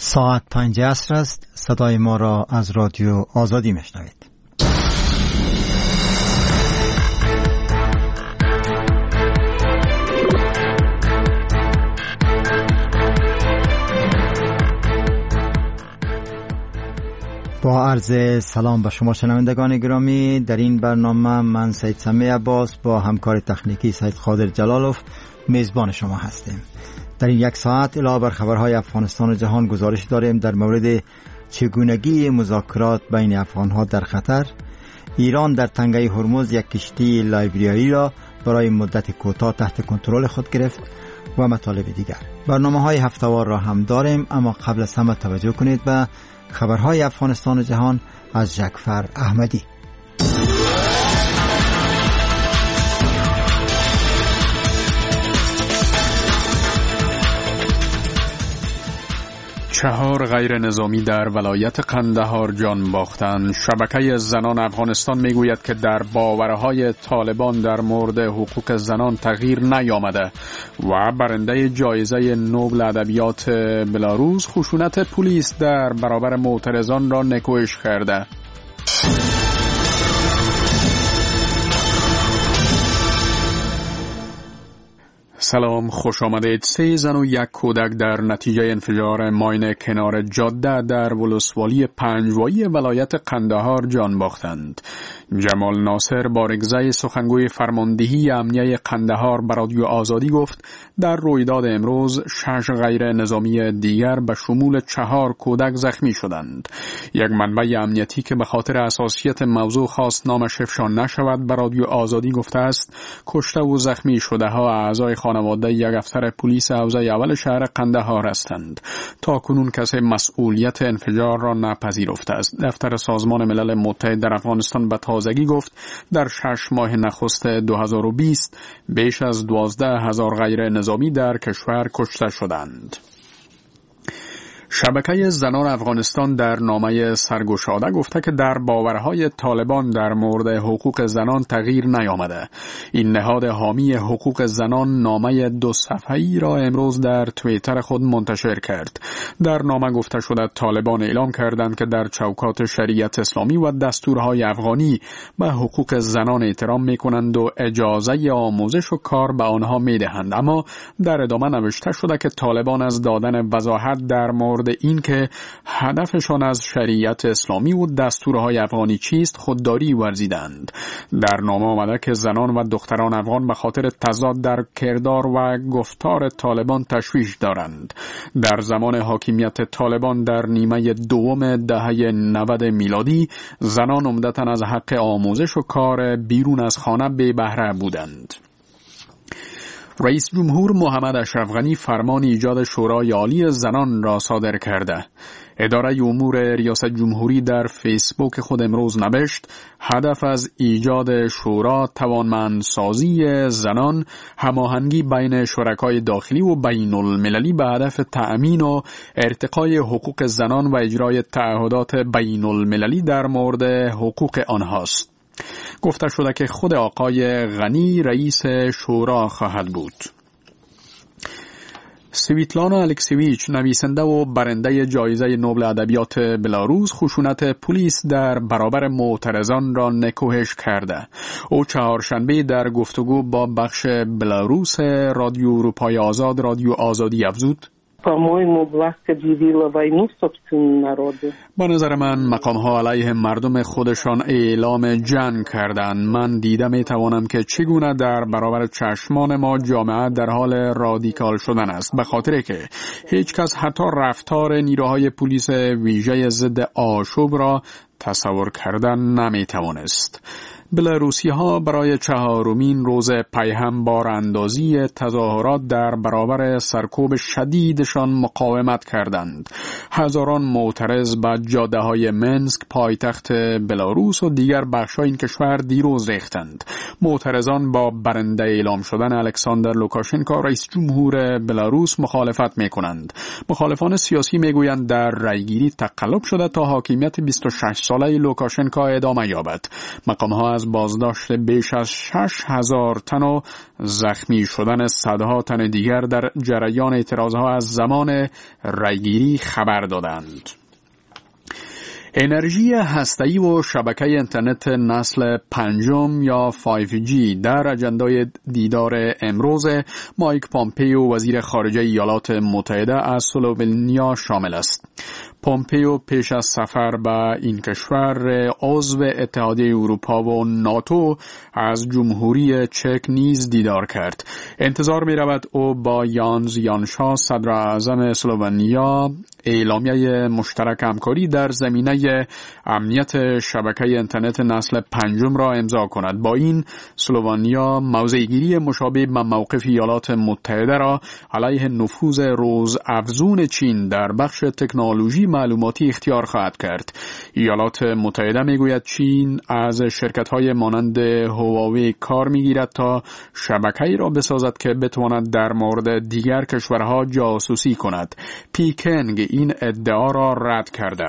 ساعت 5 عصر است. صدای ما را از رادیو آزادی میشنوید. با عرض سلام به شما شنوندگان گرامی، در این برنامه من سید سمیع عباس با همکار تکنیکی سید خادر جلالوف میزبان شما هستیم. در این یک ساعت علاوه بر خبرهای افغانستان و جهان گزارش داریم در مورد چگونگی مذاکرات بین افغانها در خطر، ایران در تنگه هرمز یک کشتی لایبریایی را برای مدت کوتاه تحت کنترل خود گرفت و مطالب دیگر. برنامه‌های هفته‌وار را هم داریم، اما قبل از همه توجه کنید به خبرهای افغانستان و جهان از جعفر احمدی. 4 غیر نظامی در ولایت قندهار جان باختند. شبکه زنان افغانستان میگوید که در باورهای طالبان در مورد حقوق زنان تغییر نیامده و برنده جایزه نوبل ادبیات بلاروس خشونت پلیس در برابر معترضان را نکوهش کرده. سلام، خوش آمدید. 3 زن و 1 کودک در نتیجه انفجار ماین کنار جاده در ولسوالی پنجوایی ولایت قندهار جان باختند. جمال ناصر بارگزای سخنگوی فرماندهی امنیه قندهار به رادیو آزادی گفت در رویداد امروز 6 غیر نظامی دیگر به شمول 4 کودک زخمی شدند. یک منبع امنیتی که به خاطر حساسیت موضوع خواست نامش افشا نشود به رادیو آزادی گفته است کشته و زخمی شده ها اعضای خانواده یک افسر پلیس حوزه اول شهر قندهار هستند. تا کنون کسی مسئولیت انفجار را نپذیرفته است. دفتر سازمان ملل متحد در افغانستان به تازگی گفت در 6 ماه نخست 2020 بیش از 12,000 غیر نظامی در کشور کشته شدند. شبکه زنان افغانستان در نامه سرگشاده گفته که در باورهای طالبان در مورد حقوق زنان تغییر نیامده. این نهاد حامی حقوق زنان نامه 2 صفحه‌ای را امروز در توییتر خود منتشر کرد. در نامه گفته شده طالبان اعلام کردند که در چوکات شریعت اسلامی و دستورهای افغانی به حقوق زنان احترام می‌کنند و اجازه آموزش و کار به آنها می‌دهند، اما در ادامه نوشته شده که طالبان از دادن وضاحت در مورد این که هدفشان از شریعت اسلامی و دستورهای افغانی چیست خودداری ورزیدند. در نامه آمده که زنان و دختران افغان به خاطر تضاد در کردار و گفتار طالبان تشویش دارند. در زمان حاکمیت طالبان در نیمه دوم دهه 90 میلادی زنان عمدتاً از حق آموزش و کار بیرون از خانه بی بهره بودند. رئیس جمهور محمد اشرف غنی فرمان ایجاد شورای عالی زنان را صادر کرده. اداره امور ریاست جمهوری در فیسبوک خود امروز نوشت هدف از ایجاد شورا توانمندسازی زنان، هماهنگی بین شرکای داخلی و بین المللی به هدف تأمین و ارتقای حقوق زنان و اجرای تعهدات بین المللی در مورد حقوق آنهاست. گفته شده که خود آقای غنی رئیس شورا خواهد بود. سویتلانا الکسیویچ نویسنده و برنده جایزه نوبل ادبیات بلاروس خشونت پلیس در برابر معترضان را نکوهش کرده. او چهارشنبه در گفتگو با بخش بلاروس رادیو اروپای آزاد رادیو آزادی افزود با نظر من مقام‌ها علیه مردم خودشان اعلام جنگ کردند. من دیده می‌توانم که چگونه در برابر چشمان ما جامعه در حال رادیکال شدن است، به خاطر که هیچ کس حتی رفتار نیروهای پلیس ویژه ضد آشوب را تصور کردن نمی‌توانست. بلاروسی‌ها برای 4مین روز پیهم باراندازی تظاهرات در برابر سرکوب شدیدشان مقاومت کردند. هزاران معترض به جاده‌های منسک پایتخت بلاروس و دیگر بخش‌های این کشور دیروز ریختند. معترضان با برنده اعلام شدن الکساندر لوکاشنکو رئیس جمهور بلاروس مخالفت می‌کنند. مخالفان سیاسی می‌گویند در رأیگیری تقلب شده تا حاکمیت 26 ساله لوکاشنکو ادامه یابد. مقام‌ها از از بازداشت بیش از 6,000 تن و زخمی شدن صدها تن دیگر در جریان اعتراضها از زمان رایگیری خبر دادند. انرژی هسته‌ای و شبکه اینترنت نسل پنجم یا 5G در اجندای دیدار امروز مایک پامپیو وزیر خارجه ایالات متحده از اسلوونیا شامل است. پامپیو پیش از سفر به این کشور عضو اتحادیه اروپا و ناتو از جمهوری چک نیز دیدار کرد. انتظار می رود او با یانز یانشا صدر اعظم اسلوونیا اعلامیه مشترک همکاری در زمینه امنیت شبکه اینترنت نسل پنجم را امضا کند. با این اسلوونیا موضع‌گیری مشابه به موقف ایالات متحده را علیه نفوذ روزافزون چین در بخش تکنولوژی معلوماتی اختیار خواهد کرد. ایالات متحده میگوید چین از شرکت‌های مانند هواوی کار میگیرد تا شبکه‌ای را بسازد که بتواند در مورد دیگر کشورها جاسوسی کند. پیکنگ این ادعا را رد کرده.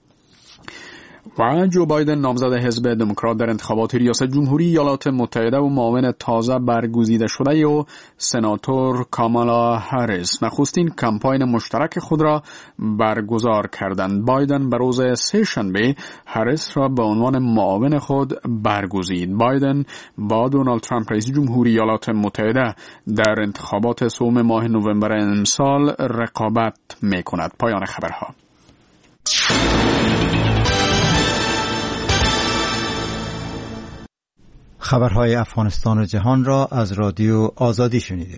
و جو بایدن نامزد حزب دموکرات در انتخابات ریاست جمهوری ایالات متحده و معاون تازه برگزیده شده و سناتور کامالا هریس نخستین کمپاین مشترک خود را برگزار کردند. بایدن به روز سه‌شنبه هریس را به عنوان معاون خود برگزید. بایدن با دونالد ترامپ رئیس جمهوری ایالات متحده در انتخابات سوم ماه نوامبر امسال رقابت می‌کند. پایان خبرها. خبرهای افغانستان و جهان را از رادیو آزادی شنیدید.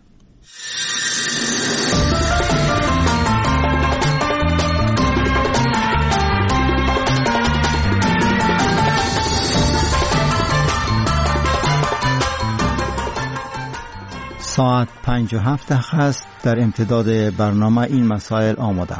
ساعت 5:07 است. در امتداد برنامه این مسائل آماده.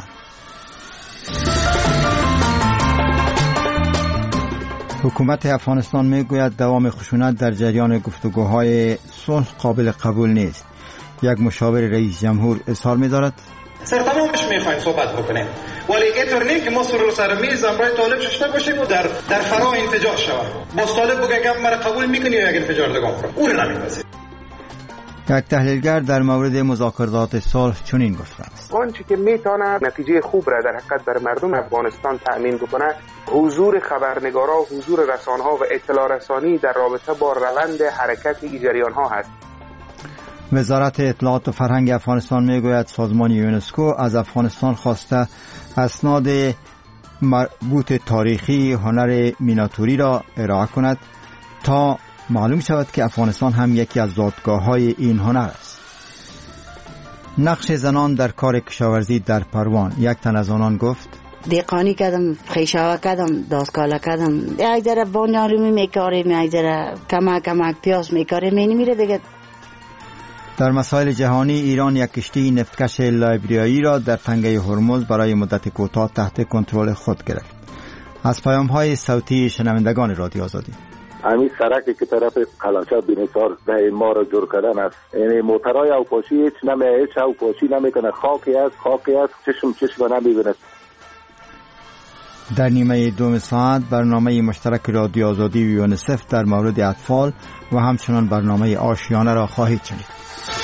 حکومت افغانستان میگوید دوام خشونت در جریان گفتگوهای صلح قابل قبول نیست. یک مشاور رئیس جمهور اظهار می‌دارد سر تمامش می‌خوایم صحبت بکنیم، ولی اینطور نیست که ما سر میز امرای طالب شده باشیم و در فرا انفجار شود. با طالب بگه که مرا قبول می‌کنی یا یک انفجار دگام کنم، اون نمی‌پذیریم. یک تحلیلگر در مورد مذاکرات صلح چنین گفته است: آنچه که میتونه نتیجه خوب را در حقیقت بر مردم افغانستان تأمین بکنه حضور خبرنگارا، حضور رسانه‌ها و اطلاع رسانی در رابطه با روند حرکت این جریان‌ها هست. وزارت اطلاعات و فرهنگ افغانستان میگوید سازمان یونسکو از افغانستان خواسته اسناد مربوط تاریخی هنر میناتوری را ارائه کند تا معلوم شود که افغانستان هم یکی از زادگاه‌های این هنر است. نقش زنان در کار کشاورزی در پروان. یک تن از آنان گفت: دیقانی کردم، خیشاوه کردم، داستکاله کردم، یک ذره بانیارومی میکاریم، یک ذره کمک پیاز میکاریم، میره دیگه. در مسائل جهانی ایران یک کشتی نفتکش لایبریایی را در تنگه هرمز برای مدت کوتاه تحت کنترل خود گرفت. از پیام‌های صوتی شنوندگان رادیو آزادی. همین سرکی که طرف قلاچه بینیسار ده ما را جور کردن است. یعنی موترهای اوپاشی هیچ اوپاشی نمیکنه. خاکی است چشم نمیبیند. در نیمه دوم ساعت برنامه مشترک رادیو آزادی و یونسف در مورد اطفال و همچنان برنامه آشیانه را خواهید شنید.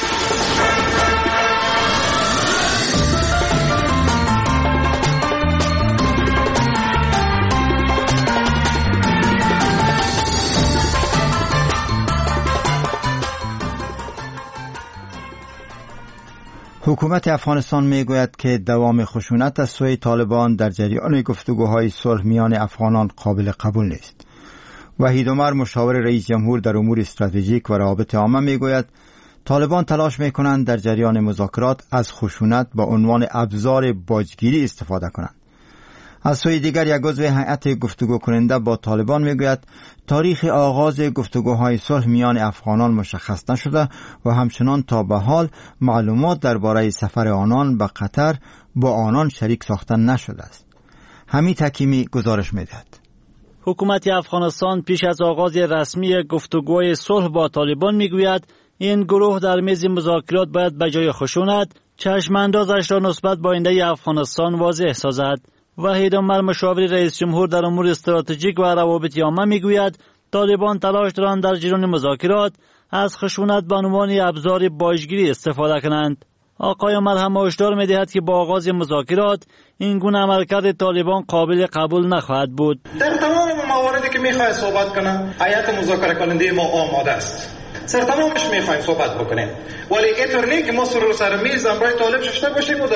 حکومت افغانستان میگوید که دوام خشونت از سوی طالبان در جریان گفتگوهای صلح میان افغانان قابل قبول نیست. وحید عمر مشاور رئیس جمهور در امور استراتژیک و روابط عامه میگوید طالبان تلاش میکنند در جریان مذاکرات از خشونت با عنوان ابزار باجگیری استفاده کنند. از سوی دیگر یک عضو هیئت گفتگو کننده با طالبان میگوید تاریخ آغاز گفتگوهای صلح میان افغانان مشخص نشده و همچنان تا به حال معلومات درباره سفر آنان به قطر با آنان شریک ساختن نشده است. حمید حکیمی گزارش میدهد. حکومت افغانستان پیش از آغاز رسمی گفتگوهای صلح با طالبان میگوید این گروه در میز مذاکرات باید به جای خشونت چشم اندازش را نسبت با آینده افغانستان واضح سازد. وحید عمر مشاور رئیس جمهور در امور استراتژیک و روابط عامه میگوید طالبان تلاش دارند در جریان مذاکرات از خشونت به عنوان ابزار باجگیری استفاده کنند. آقای مرهم هشدار می‌دهد که با آغاز مذاکرات این گونه عملکرد طالبان قابل قبول نخواهد بود. در تمام مواردی که می‌خواد صحبت کنه، هیئت مذاکره کننده ما آماده است. سر تمامش می‌خوایم صحبت بکنیم. ولی اینطور نیست که ما سر میز امرای طالب ششته باشیم و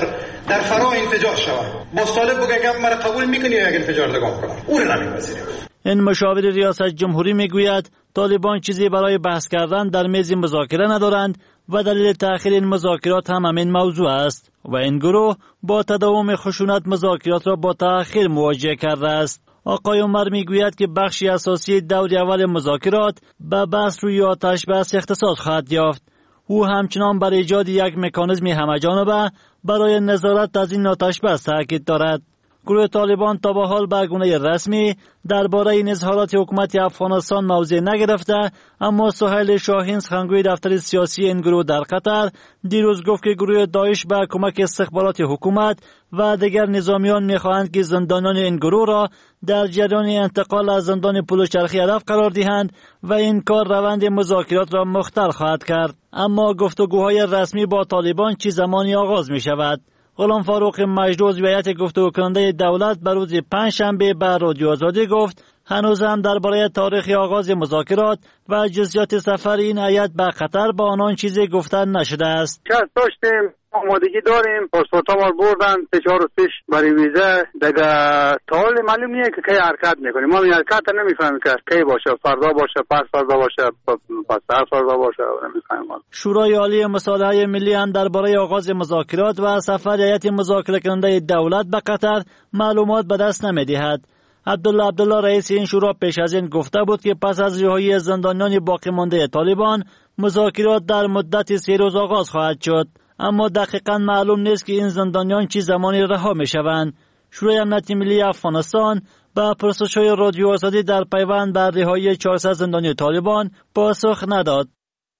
در فرا انفجار شود. باز طالب بگه گپ مرا قبول می‌کنی یا اگه انفجار دگام کنم. او را نمی‌پذیریم. این مشاور ریاست جمهوری میگوید طالبان چیزی برای بحث کردن در میز مذاکره ندارند و دلیل تأخیر این مذاکرات هم همین موضوع است و این گروه با تداوم خشونت مذاکرات را با تأخیر مواجه کرده است. آقای عمر میگوید که بخشی اساسی دور اول مذاکرات به بحث روی آتش بس اختصاص خواهد یافت. او همچنان بر ایجاد یک مکانیزم همه‌جانبه برای نظارت از این آتش بس تاکید دارد. گروه طالبان تا به حال به گونه رسمی درباره این اظهارات حکومت افغانستان موضع نگرفته، اما سهیل شاهین سخنگوی دفتر سیاسی این گروه در قطر دیروز گفت که گروه داعش به کمک استخبارات حکومت و دیگر نظامیان می‌خواهند که زندانیان این گروه را در جریان انتقال از زندان پلوچرخی هدف قرار دهند و این کار روند مذاکرات را مختل خواهد کرد. اما گفتگوهای رسمی با طالبان چه زمانی آغاز می‌شود؟ غلام فاروق مجدوز هیئت گفتگو کننده دولت بر روز پنجشنبه به رادیو آزادی گفت هنوز هم درباره تاریخ آغاز مذاکرات و جزئیات سفر این هیئت به قطر با آنان چیزی گفتن نشده است. داشتیم آمادگی داریم، پاسپورت ما بردن 4 و 6 برای ویزا دیگه تا حال معلوم نیست که کی حرکت میکنیم. ما این حرکت نمیفهمیم که کی باشه، فردا باشه، پس فردا باشه، پس فردا باشه، نمیفهمیم. شورای عالی مصالحه ملی هم درباره آغاز مذاکرات و سفر هیئت مذاکره کننده دولت به قطر معلومات به دست نمیدهد. عبدالله رئیس این شورا پیش از این گفته بود که پس از رهایی زندانیان باقی مانده طالبان مذاکرات در مدت 3 روز آغاز خواهد شد، اما دقیقاً معلوم نیست که این زندانیان چه زمانی رها میشوند. شورای امنیت ملی افغانستان با پرسش‌های رادیو آزادی در پیوند بر رهایی 400 زندانی طالبان پاسخ نداد.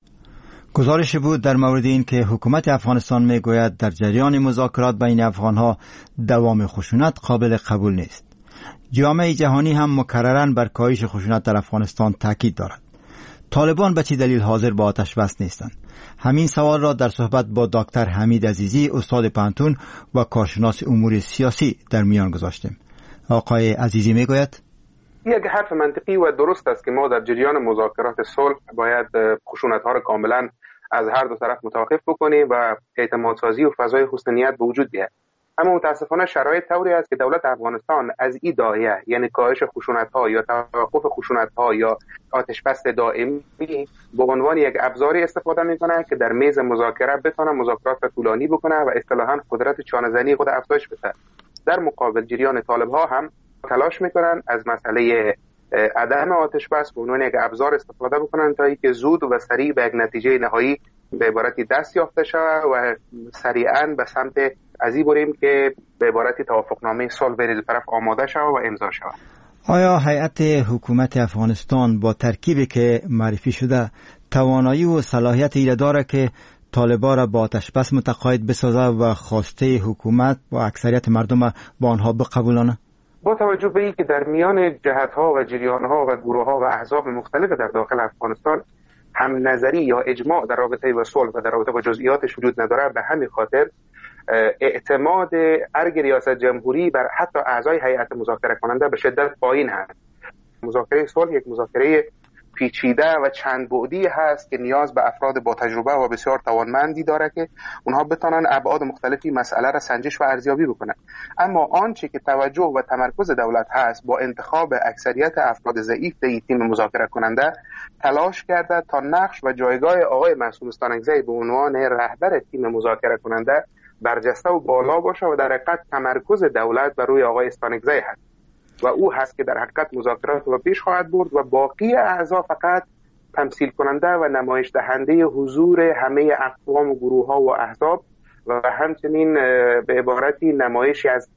گزارش بود در مورد این که حکومت افغانستان میگوید در جریان مذاکرات بین افغانها دوام خشونت قابل قبول نیست. جامعه جهانی هم مکرراً بر کاهش خشونت در افغانستان تاکید دارد. طالبان به چه دلیل حاضر با آتش بس نیستند؟ همین سوال را در صحبت با دکتر حمید عزیزی استاد پانتون و کارشناس امور سیاسی در میان گذاشتیم. آقای عزیزی میگوید یک حرف منطقی و درست است که ما در جریان مذاکرات صلح باید خشونت‌ها را کاملا از هر دو طرف متوقف بکنیم و اعتمادسازی و فضای حسن نیت به وجود بیاید. اما متاسفانه شرایط طوری است که دولت افغانستان از این داعیه، یعنی کاهش خشونت‌ها یا توقف خشونت‌ها یا آتش بس دائمی، به عنوان یک ابزاری استفاده می‌کنه که در میز مذاکره بتونه مذاکرات را طولانی بکنه و اصطلاحاً قدرت چانه‌زنی خود افزایش بده. در مقابل جریان طالب‌ها هم تلاش می‌کنن از مسئله عدم آتش بس به عنوان یک ابزار استفاده بکنن تا اینکه زود و سریع به یک نتیجه نهایی به عبارتی دست یافته شود و سریعاً به سمت ازی بریم که به عبارتی توافقنامه صلح بین دو طرف آماده شود و امضا شود. آیا هیئت حکومت افغانستان با ترکیبی که معرفی شده توانایی و صلاحیت ایره داره که طالبان را با آتش بس متقاعد بسازه و خواسته حکومت و اکثریت مردم با آنها بقبولانه؟ با توجه به اینکه در میان جهت‌ها و جریان‌ها و گروه‌ها و احزاب مختلف در داخل افغانستان هم نظری یا اجماع در رابطه با صلح و در رابطه با جزئیاتش وجود نداره، به همین خاطر اعتماد ارگ ریاست جمهوری بر حتی اعضای هیئت مذاکره کننده به شدت پایین هست. مذاکره صلح یک مذاکره پیچیده و چند بعدی هست که نیاز به افراد با تجربه و بسیار توانمندی داره که اونها بتونن ابعاد مختلفی مسئله را سنجش و ارزیابی بکنن. اما آنچه که توجه و تمرکز دولت هست با انتخاب اکثریت افراد ضعیف در تیم مذاکره کننده تلاش کرده تا نقش و جایگاه آقای معصوم استانکزی به عنوان رهبر تیم مذاکره کننده برجسته و بالا باشه و در حقیقت تمرکز دولت بر روی آقای استانکزی هست و او هست که در حقیقت مذاکرات رو پیش خواهد برد و باقی اعضا فقط تمثیل کننده و نمایش دهنده حضور همه اقوام و گروه ها و احزاب و همچنین به عبارتی نمایشی از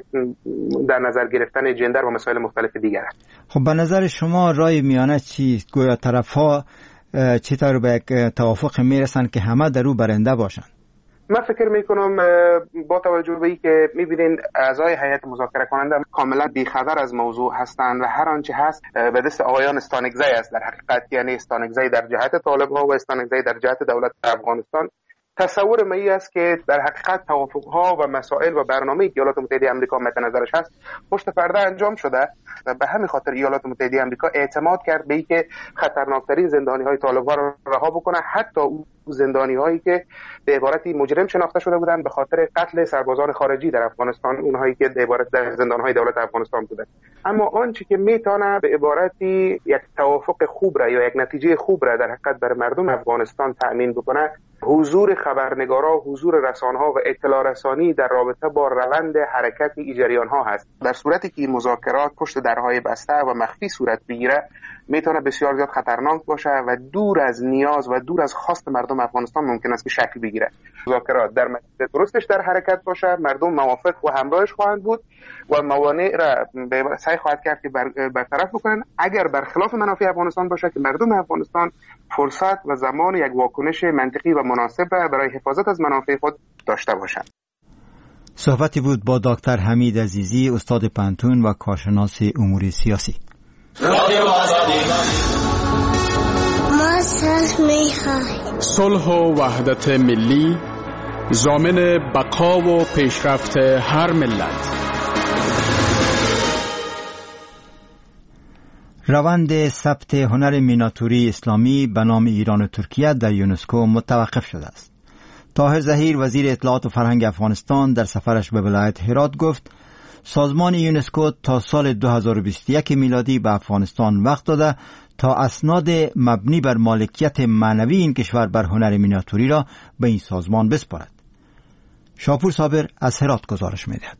در نظر گرفتن جندر و مسائل مختلف دیگر است. خب به نظر شما رای میانه چیست؟ گویا طرف ها چطور به یک توافق میرسن که همه در او برنده باشند؟ من فکر میکنم با توجه به این که میبینین اعضای هیئت مذاکره کننده کاملا بیخبر از موضوع هستند و هر آنچه هست به دست آقایان استانکزی است در حقیقت، یعنی استانکزی در جهت طالب‌ها و استانکزی در جهت دولت افغانستان. تصور می است که در حقیقت توافق‌ها و مسائل و برنامه‌ای که ایالات متحده آمریکا مد نظرش هست پشت پرده انجام شده و به همین خاطر ایالات متحده آمریکا اعتماد کرد به اینکه خطرناکترین زندانی‌های طالب‌ها را رها بکنه، حتی اون زندانی‌هایی که به عبارتی مجرم شناخته شده بودند به خاطر قتل سربازان خارجی در افغانستان، اونهایی که به عبارت در زندان‌های دولت افغانستان بودند. اما آنچه که میتونه به عبارتی یک توافق خوب را یا یک نتیجه خوب را در حقیقت بر مردم افغانستان تأمین بکنه، حضور خبرنگارا، حضور رسانه‌ها و اطلاع رسانی در رابطه با روند حرکت این جریان‌ها هست. در صورتی که این مذاکرات پشت درهای بسته و مخفی صورت بگیره میتونه بسیار زیاد خطرناک باشه و دور از نیاز و دور از خواست مردم افغانستان ممکن است که شکل بگیره. مذاکرات در مسیر درستش در حرکت باشه، مردم موافق و همراهش خواهند بود و موانع را سعی خواهد کرد که برطرف بکنن. اگر برخلاف منافع افغانستان باشه که مردم افغانستان فرصت و زمان یک واکنش منطقی و مناسب برای حفاظت از منافع خود داشته باشند. صحبتی بود با دکتر حمید عزیزی، استاد پانتون و کارشناس امور سیاسی. ما صلح می‌خوایم. صلح و وحدت ملی ضامن بقا و پیشرفت هر ملت. روند ثبت هنر میناتوری اسلامی به نام ایران و ترکیه در یونسکو متوقف شده است. طاهر ظهیر وزیر اطلاعات و فرهنگ افغانستان در سفرش به ولایت هرات گفت سازمان یونسکو تا سال 2021 میلادی به افغانستان وقت داده تا اسناد مبنی بر مالکیت معنوی این کشور بر هنر میناتوری را به این سازمان بسپارد. شاپور صابر از هرات گزارش می‌دهد.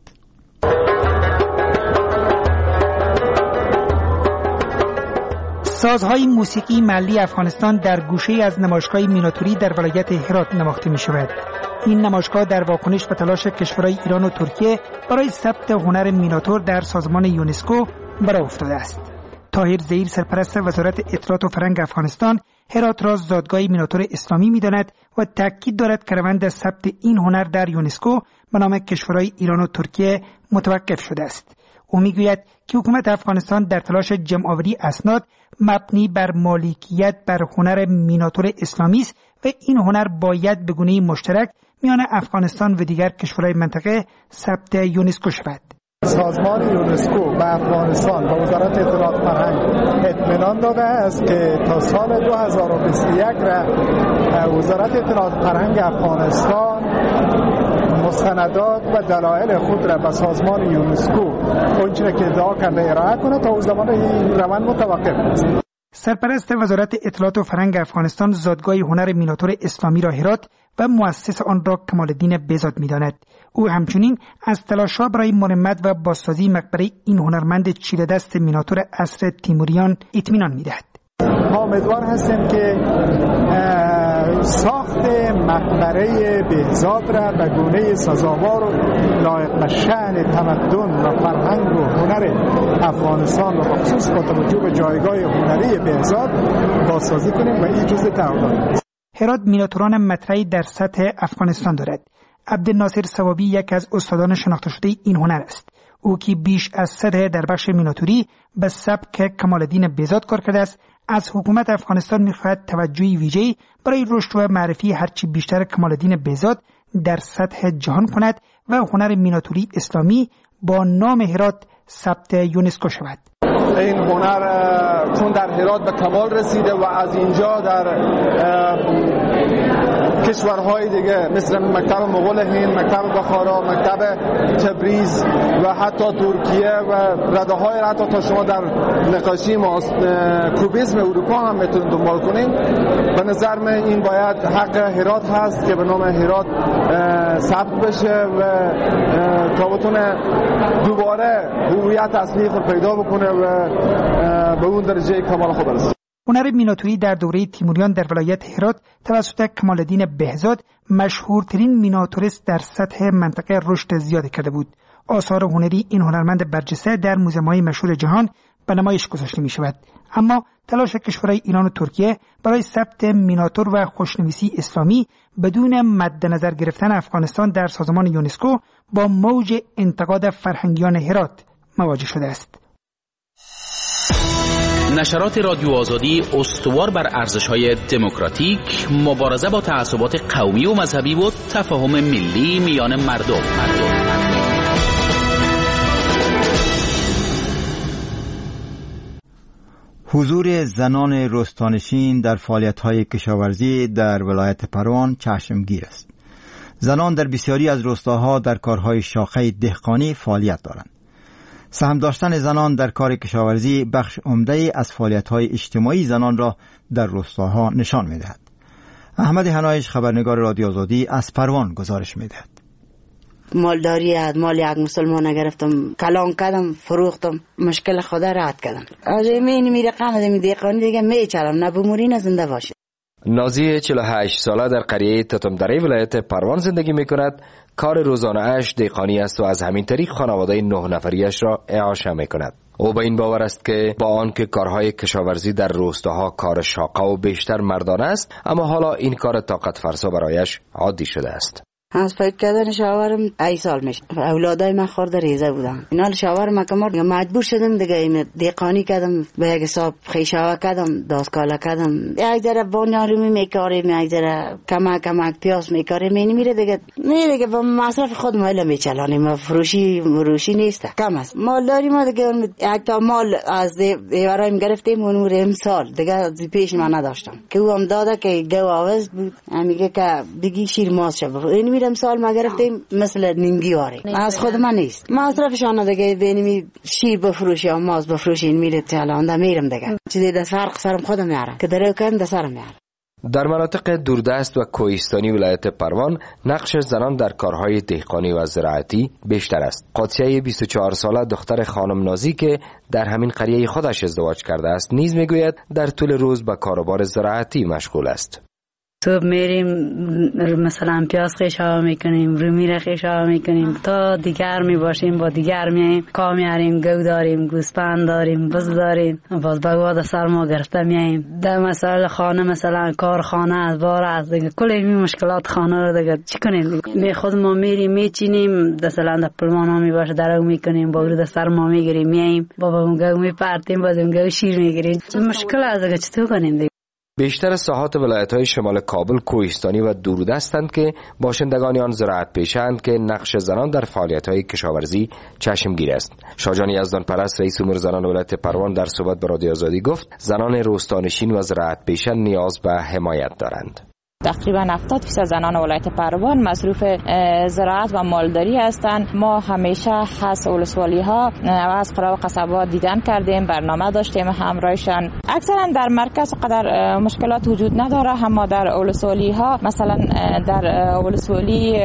سازهای موسیقی محلی افغانستان در گوشه از نمایشگاه میناتوری در ولایت هرات نواخته می شود. این نمایشگاه در واکنش به تلاش کشورهای ایران و ترکیه برای ثبت هنر میناتور در سازمان یونسکو برآ افتاده است. طاهر ظهیر سرپرست وزارت اطلاعات و فرهنگ افغانستان هرات را زادگاه میناتور اسلامی می‌داند و تاکید دارد که روند ثبت این هنر در یونسکو به نام کشورهای ایران و ترکیه متوقف شده است. او میگوید که حکومت افغانستان در تلاش جمع‌آوری اسناد مبنی بر مالکیت بر هنر میناتور اسلامی است و این هنر باید به گونه‌ای مشترک میان افغانستان و دیگر کشورهای منطقه ثبت یونسکو شود. سازمان یونسکو به افغانستان و وزارت اطلاعات و فرهنگ اطمینان داده است که تا سال 2021 را وزارت اطلاعات و فرهنگ افغانستان مستندات و دلایل خود را به سازمان یونسکو اونچه که ادعا کرده ارائه کنه تا او زمان این روند متوقف است. سرپرست وزارت اطلاعات و فرهنگ افغانستان زادگاه هنر میناتور اسلامی را هرات و مؤسس آن را کمال الدین بهزاد می‌داند. او همچنین از تلاش‌ها برای مرمت و بازسازی مقبره این هنرمند چیره دست میناتور عصر تیموریان اطمینان می‌دهد. ما امیدوار هستیم که ساخت مقبره بهزاد را به گونه سزاوار و لایق به شأن تمدن و فرهنگ و هنر افغانستان و خصوص با توجه به جایگاه هنری بهزاد بازسازی کنیم و این جزء تعهدات است. هرات میناتوران مطرحی در سطح افغانستان دارد. عبدالناصر ثوابی یک از استادان شناخته شده این هنر است. او که بیش از 100 در بخش میناتوری به سبک کمال الدین بهزاد کار کرده است، از حکومت افغانستان می‌خواهد توجهی ویژه‌ای برای رشد و معرفی هرچی بیشتر کمال الدین بهزاد در سطح جهان کند و هنر میناتوری اسلامی با نام هرات ثبت یونسکو شود. این هنر چون در هرات به کمال رسیده و از اینجا در کشورهای دیگه مثل مکتب مغول هند، مکتب بخارا، مکتب تبریز و حتی ترکیه و رده‌های حتی تا شما در نقاشی کوبیسم اروپا هم میتونید دنبال کنید. به نظر من این باید حق هرات هست که به نام هرات ثبت بشه و تا بتونه دوباره هویت اصلی خود پیدا بکنه و به اون درجه کمال خود برسه. هنر میناتوری در دوره تیموریان در ولایت هرات توسط کمال الدین بهزاد مشهورترین میناتوریست در سطح منطقه رشد زیاد کرده بود. آثار هنری این هنرمند برجسته در موزه‌های مشهور جهان به نمایش گذاشته می شود. اما تلاش کشورهای ایران و ترکیه برای ثبت میناتور و خوشنویسی اسلامی بدون مد نظر گرفتن افغانستان در سازمان یونسکو با موج انتقاد فرهنگیان هرات مواجه شده است. نشرات رادیو آزادی استوار بر ارزش‌های دموکراتیک، مبارزه با تعصبات قومی و مذهبی و تفاهم ملی میان مردم. حضور زنان رستانشین در فعالیت‌های کشاورزی در ولایت پروان چشمگیر است. زنان در بسیاری از روستاها در کارهای شاخه دهقانی فعالیت دارند. سهم داشتن زنان در کار کشاورزی بخش عمده از فعالیت‌های اجتماعی زنان را در روستاها نشان می‌دهد. احمد حنایش خبرنگار رادیو آزادی از پروان گزارش می‌دهد. مالداری از مال یک مسلمان گرفتم، کلان کردم، فروختم، مشکل خدا رد کردم. از این میره رقم از این دهقانی دیگه میچرم، نه بموری نه زنده باشه. نازی 48 ساله در قریه تتمدره ولایت پروان زندگی میکند. کار روزانه اش دهقانی است و از همین طریق خانواده 9 نفریش را اعاشه میکند. او به این باور است که با آنکه کارهای کشاورزی در روستاها کار شاقه و بیشتر مردانه است، اما حالا این کار طاقت فرسا برایش عادی شده است. از پایت کردن شاورم 8 سال میشه. اولادای من خورده ریزه بودن. اینا شاورم کمر مجبور شدم دیگه این دهقانی کردم، به یک حساب خیشاوه کردم، داسکاله کردم. یک ذره بانیارمی میکاریم، یک ذره کمک پیاس میکاریم. میره دیگه نه دیگه با مصرف خود مال میچلانیم. فروشی نیست، کم است. مالداری ما دیگه یک تا مال از دیورایم گرفتیم اون امسال دیگه پیش من نداشتم که او هم داده که گو آوز بود. میگه که بگی شیر ماست شب میرم سال ما گرفتیم مثل نینگی واره از خود من نیست. مصرفشان دیگه بینیم شیر بفروشی یا ماز بفروشی میره چالان میرم دیگه چیزی دست فرق سرم خودم میارم که درو کن دسرم میارم. در مناطق دوردست و کوهستانی ولایت پروان نقش زنان در کارهای دهقانی و زراعتی بیشتر است. قادسیه 24 ساله دختر خانم نازی که در همین قریه خودش ازدواج کرده است نیز میگوید در طول روز به کاروبار زراعتی مشغول است. صبح میریم مثلا پیاز خیشاوه میکنیم، رومی خیشاوه میکنیم تا دیگر میباشیم، با دیگر میاییم کام میاریم، گو داریم، گوسپند داریم، بز داریم، باز بگواد سرما گرفته میاییم. در مسائل خانه مثلا کارخانه از بار از دیگه کل این مشکلات خانه رو دیگه چی کنیم؟ می خود ما میریم میچینیم مثلا در پلمان ها میباشه درو میکنیم، با ورود سرما میگیریم میاییم بابا اون گو میپرتیم، باز اون گو شیر میگیریم. مشکل از دیگه چطور کنیم دیگه؟ بیشتر ساحات ولایت‌های شمال کابل کوهستانی و دوردستند که باشندگان آن زراعت پیشند که نقش زنان در فعالیت‌های کشاورزی چشمگیر است. شاجان یزدان پرست رئیس امور زنان ولایت پروان در صحبت با رادیو آزادی گفت زنان روستانشین و زراعت پیشان نیاز به حمایت دارند. تقریبا 70% زنان ولایت پروان مصروف زراعت و مالداری هستند. ما همیشه از ولسوالی ها و از قرا و قصبات دیدن کردیم، برنامه داشتیم همراهشان. اکثرا در مرکز قدر مشکلات وجود نداره، اما در ولسوالی ها مثلا در ولسوالی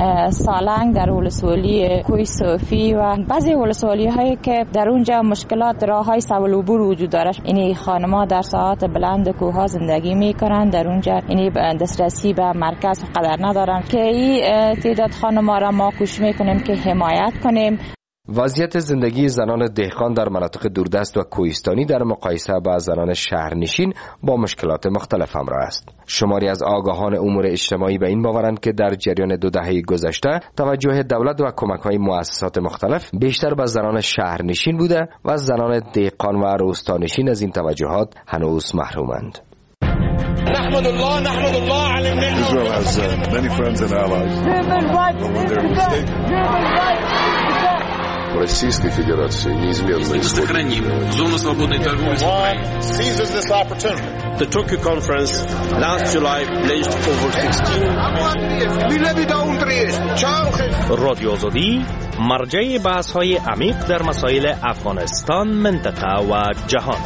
سالنگ، در ولسوالی کوه صوفی و بعضی ولسوالی هایی که در اونجا مشکلات راههای سبل عبور وجود داره، یعنی خانم‌ها در ساحات بلند کوه ها زندگی میکنن، در اونجا یعنی دسترسی به مرکز قدر ندارن که این تعداد خانم‌ها را ما کوشش میکنیم که حمایت کنیم. وضعیت زندگی زنان دهقان در مناطق دوردست و کوهستانی در مقایسه با زنان شهرنشین با مشکلات مختلف همراه است. شماری از آگاهان امور اجتماعی به این باورند که در جریان 2 دهه گذشته توجه دولت و کمک‌های مؤسسات مختلف بیشتر به زنان شهرنشین بوده و زنان دهقان و روستانشین از این توجهات هنوز محرومند. نحمد الله على النعمة. Israel has many friends and allies. Российской Федерации неизменно сохраним зону свободной торговли с Украиной. Seizes this opportunity. The Tokyo conference last July pledged over 16. رادیو آزادی مرجع بحث‌های عمیق در مسائل افغانستان، منطقه و جهان.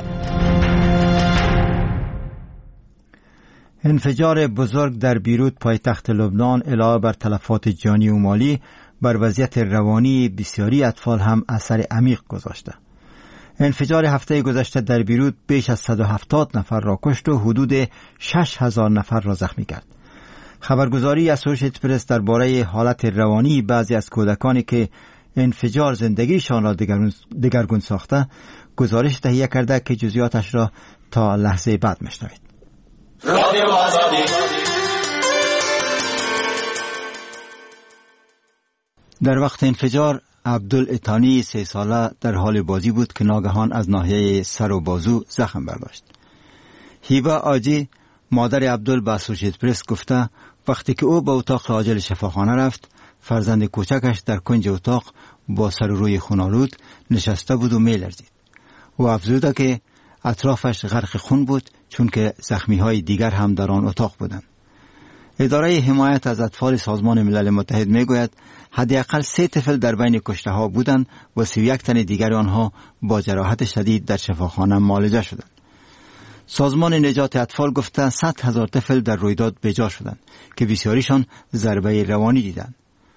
انفجار بزرگ در بیروت پایتخت لبنان علاوه بر تلفات جانی و مالی بر وضعیت روانی بسیاری اطفال هم اثر عمیق گذاشته. انفجار هفته گذشته در بیروت بیش از 170 نفر را کشت و حدود 6000 نفر را زخمی کرد. خبرگزاری اسوشییتد پرس درباره حالت روانی بعضی از کودکانی که انفجار زندگیشان را دگرگون ساخته، گزارش تهیه کرده که جزئیاتش را تا لحظه بعد میشنوید. در وقت انفجار عبدالعطانی 3 ساله در حال بازی بود که ناگهان از ناحیه سر و بازو زخم برداشت. هیبا آجی مادر عبدال به اسوشیت پرس گفته وقتی که او به اتاق عاجل شفاخانه رفت، فرزند کوچکش در کنج اتاق با سر روی خونالود نشسته بود و میلرزید. او افزوده که اطرافش غرق خون بود چون که زخمی های دیگر هم در آن اتاق بودند. اداره حمایت از اطفال سازمان ملل متحد میگوید حداقل 3 طفل در بین کشته ها بودند و 31 تن دیگر آنها با جراحت شدید در شفاخانه معالجه شدند. سازمان نجات اطفال گفته 100,000 طفل در رویداد بجا شدند که بسیاریشان ضربه روانی دیدند.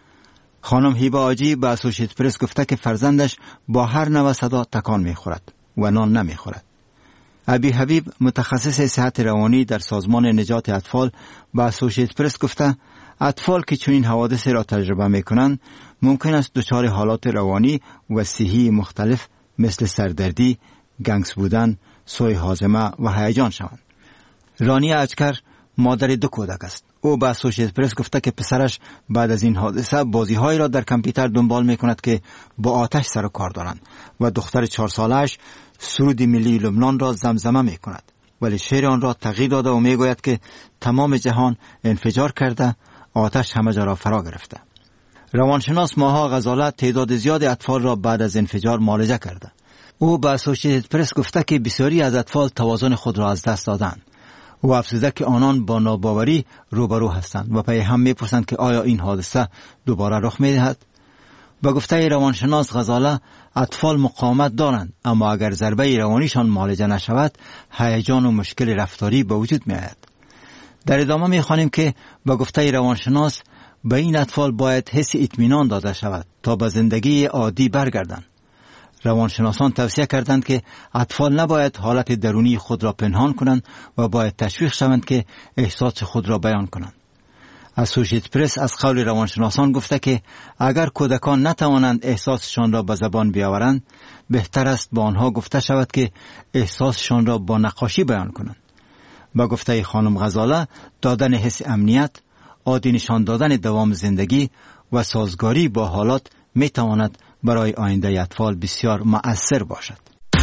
خانم هیبا آجی به اسوشیت پرس گفته که فرزندش با هر نوع صدا تکان میخورد و نان نمیخورد. ابی حبیب متخصص صحت روانی در سازمان نجات اطفال به اسوشیت پرس گفته اطفال که چنین حوادث را تجربه میکنند ممکن است دچار حالات روانی و صحی مختلف مثل سردردی، گنگس بودن، سوء هاضمه و هیجان شوند. رانی اجکر مادر 2 کودک است. او به اسوشیت پرس گفته که پسرش بعد از این حادثه بازی‌هایی را در کامپیوتر دنبال می‌کند که با آتش سر و کار دارند و دختر 4 ساله‌اش سرود ملی لبنان را زمزمه می‌کند، ولی شعر آن را تغییر داده و می‌گوید که تمام جهان انفجار کرده، آتش همه جا را فرا گرفته. روانشناس ماها غزاله تعداد زیاد اطفال را بعد از انفجار معالجه کرده. او به اسوشیت پرس گفته که بسیاری از اطفال توازن خود را از دست دادند. او افزوده که آنان با ناباوری روبرو هستند و پی هم میپرسند که آیا این حادثه دوباره رخ میدهد. به گفته روانشناس غزاله اطفال مقاومت دارند، اما اگر ضربه روانیشان معالجه نشود هیجان و مشکل رفتاری به وجود میآید. در ادامه میخوانیم که به گفته روانشناس به این اطفال باید حس اطمینان داده شود تا به زندگی عادی برگردند. روانشناسان توصیه کردند که اطفال نباید حالت درونی خود را پنهان کنند و باید تشویق شوند که احساس خود را بیان کنند. اسوشیت پرس از قول روانشناسان گفته که اگر کودکان نتوانند احساسشان را به زبان بیاورند، بهتر است با آنها گفته شود که احساسشان را با نقاشی بیان کنند. با گفته خانم غزاله دادن حس امنیت، عادی نشان دادن دوام زندگی و سازگاری با حالات می تواند برای آینده اطفال بسیار مؤثر باشد.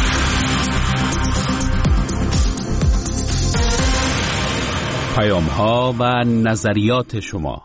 پیام‌ها و نظریات شما.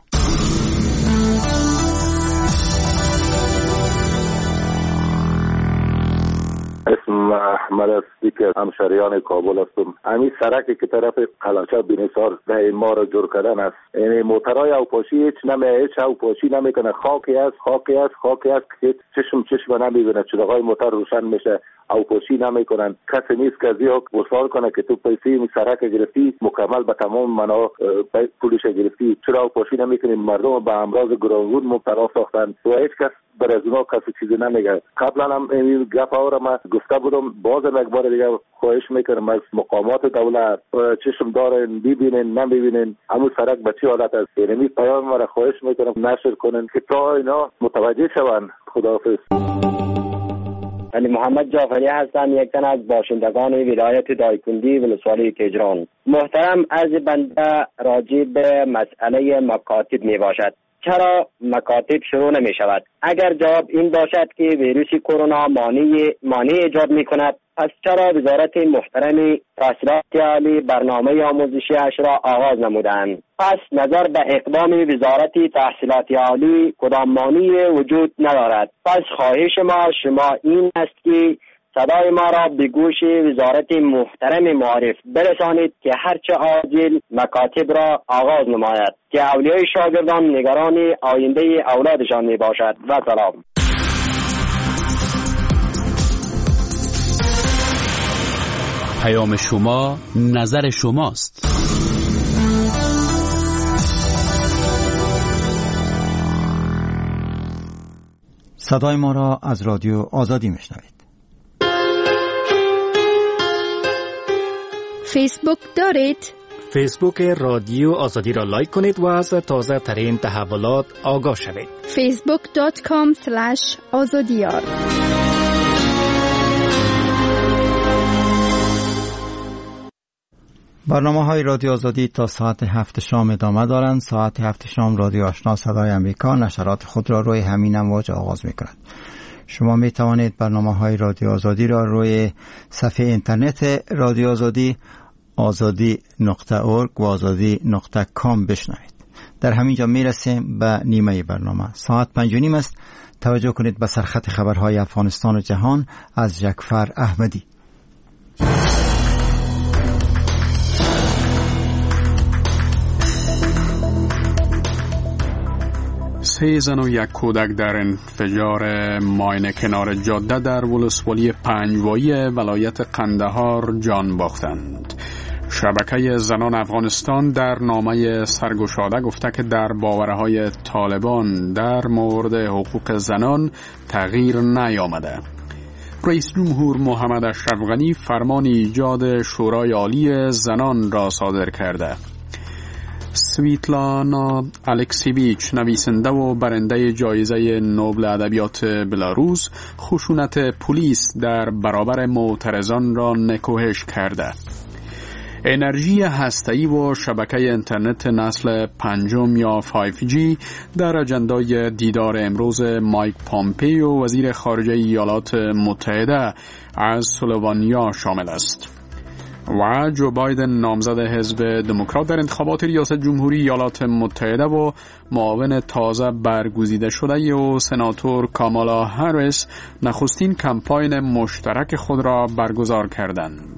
اسم احمد است که همشریان کابل هستم. همین سرکی که طرف قلاچه بینیسار به ما را جور کردن است. یعنی موترهای اوپاشی هیچ اوپاشی نمیکنه. خاکی است که چشم نمیبینه. چراغای موتر روشن میشه، اوپاشی نمیکنن. کسی نیست که از یا گسار کنه که تو پیسه این سرک گرفتی مکمل به تمام منا پولش گرفتی، چرا اوپاشی نمیکنیم؟ مردم به امراض گوناگون مبتلا ساختن و هیچ کس بر از اونا کسی چیزی نمیگه. قبلا هم این گپ ها را من گفته بودم، بازم یک بار دیگه خواهش میکنم از مقامات دولت چشم دارن، ببینن نمیبینن همون سرک به چه حالت است. یعنی پیام را خواهش میکنم نشر کنن که تا اینا متوجه شون. خداحافظ. علی محمد جعفری هستم، یک تن از باشندگان ولایت دایکنی ولسوالی تهران. محترم، عرض بنده راجع به مسئله مکاتب می باشد. چرا مکاتب شروع نمی شود؟ اگر جواب این باشد که ویروس کرونا مانع ایجاد می کند، پس چرا وزارت محترم تحصیلات عالی برنامه آموزشی اش را آغاز نمودند؟ پس نظر به اقدام وزارت تحصیلات عالی کدام مانعی وجود ندارد. پس خواهش ما شما این است که صدای ما را به گوش وزارت محترم معارف برسانید که هرچه عاجل مکاتب را آغاز نماید که اولیای شاگردان نگران آینده اولادشان می باشد. و سلام. پیام شما نظر شماست. صدای ما را از رادیو آزادی میشنوید. فیسبوک دارید؟ فیسبوک رادیو آزادی را لایک کنید و از تازه ترین تحولات آگاه شوید. facebook.com/azadiyar. برنامه‌های رادیو آزادی تا ساعت 7 شام ادامه دارند. ساعت 7 شام رادیو آشنا صدای امریکا نشرات خود را روی همین امواج آغاز می‌کند. شما می توانید برنامه‌های رادیو آزادی را روی صفحه اینترنت رادیو آزادی azadi.org و azadi.com بشنوید. در همین جا می رسیم به نیمه برنامه. ساعت 5:30 است. توجه کنید به سرخط خبرهای افغانستان و جهان از جعفر احمدی. 3 زن و 1 کودک در انفجار ماین کنار جاده در ولسوالی پنجوایی ولایت قندهار جان باختند. شبکه زنان افغانستان در نامه سرگشاده گفته که در باورهای طالبان در مورد حقوق زنان تغییر نیامده. رئیس جمهور محمد اشرف غنی فرمان ایجاد شورای عالی زنان را صادر کرده. سویتلانا الکسیویچ نویسنده و برنده جایزه نوبل ادبیات بلاروس خشونت پلیس در برابر معترضان را نکوهش کرده. انرژی هسته‌ای و شبکه اینترنت نسل 5 یا 5G در اجندای دیدار امروز مایک پامپیو وزیر خارجه ایالات متحده از سلوونیا شامل است. و جو بایدن نامزد حزب دموکرات در انتخابات ریاست جمهوری ایالات متحده و معاون تازه برگزیده شده و سناتور کامالا هریس نخستین کمپاین مشترک خود را برگزار کردند.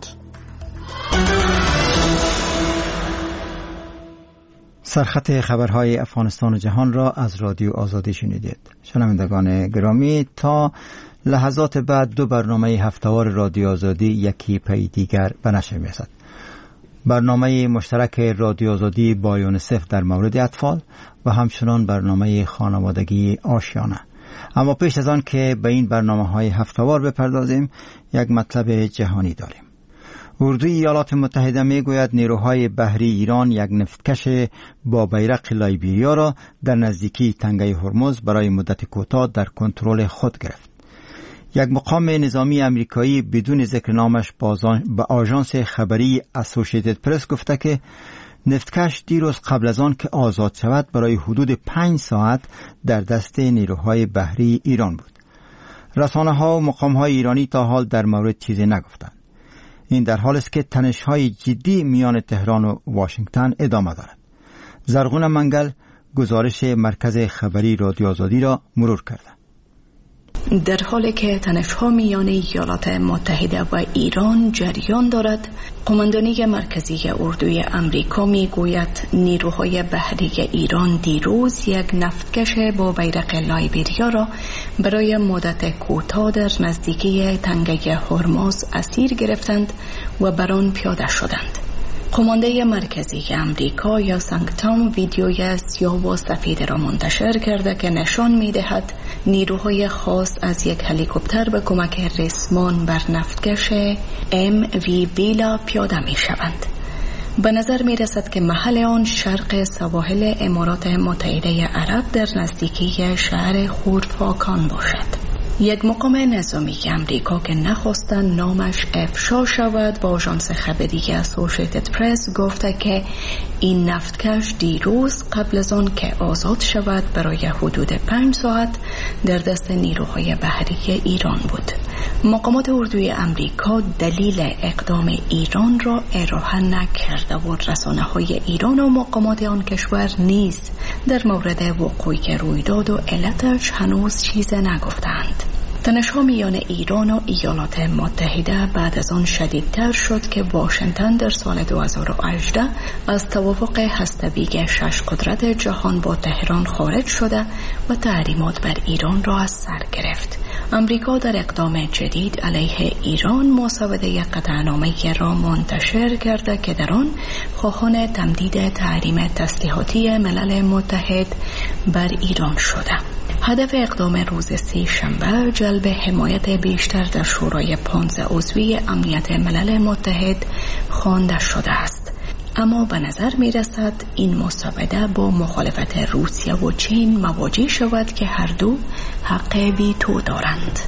سرخط خبرهای افغانستان و جهان را از رادیو آزادی شنیدید. شنوندگان گرامی، تا لحظات بعد 2 برنامه هفته‌وار رادیو آزادی یکی پی دیگر به نشر می‌رسد. برنامه مشترک رادیو آزادی با یونیسف در مورد اطفال و همچنان برنامه خانوادگی آشیانه. اما پیش از آن که به این برنامه‌های هفته‌وار بپردازیم، یک مطلب جهانی داریم. اردوی ایالات متحده میگوید نیروهای بحری ایران یک نفتکش با بیرق لایبریا را در نزدیکی تنگه هرمز برای مدت کوتاه در کنترل خود گرفت. یک مقام نظامی امریکایی بدون ذکر نامش به آژانس خبری اسوسییتد پرس گفته که نفتکش دیروز قبل از آن که آزاد شود برای حدود 5 ساعت در دست نیروهای بحری ایران بود. رسانه‌ها و مقام‌های ایرانی تا حال در مورد چیزی نگفتند. این در حالی است که تنش‌های جدی میان تهران و واشنگتن ادامه دارد. زرغون منگل گزارش مرکز خبری رادیو آزادی را مرور کرده. در حالی که تنش‌ها میان ایالات متحده و ایران جریان دارد، قماندانی مرکزی اردوی امریکا میگوید نیروهای بحری ایران دیروز یک نفتکش با بیرق لایبریا را برای مدت کوتاه در نزدیکی تنگه هرمز اسیر گرفتند و بر آن پیاده شدند. قمانده مرکزی امریکا یا سانکتام ویدیوی سیاه و سفید را منتشر کرده که نشان می‌دهد نیروهای خاص از یک هلیکوپتر به کمک ریسمان بر نفتکش MV بیلا پیاده می‌شوند. به نظر می‌رسد که محل آن شرق سواحل امارات متحده عرب در نزدیکی شهر خورفاکان باشد. یک مقام نظامی امریکا که نخواستن نامش افشا شود با آژانس خبری اسوسییتد پرس گفته که این نفتکش دیروز قبل از آن که آزاد شود برای حدود 5 ساعت در دست نیروهای بحری ایران بود. مقامات اردوی امریکا دلیل اقدام ایران را ارائه نکرده و رسانه‌های ایران و مقامات آن کشور نیز در مورد وقوع رویداد و علتش هنوز چیز نگفتند. تنش‌ها میان ایران و ایالات متحده بعد از آن شدیدتر شد که واشنگتن در سال 2018 از توافق هسته‌ای 6 قدرت جهان با تهران خارج شده و تحریمات بر ایران را از سر گرفت. امریکا در اقدام جدید علیه ایران مسوده قطعنامه‌ای را منتشر کرده که در آن خواهان تمدید تحریم تسلیحاتی ملل متحد بر ایران شده. هدف اقدام روز 3 شنبه جلب حمایت بیشتر در شورای 15 عضوی امنیت ملل متحد خوانده شده است. اما به نظر می رسد این مسابقه با مخالفت روسیه و چین مواجه شود که هر دو حق ویتو دارند.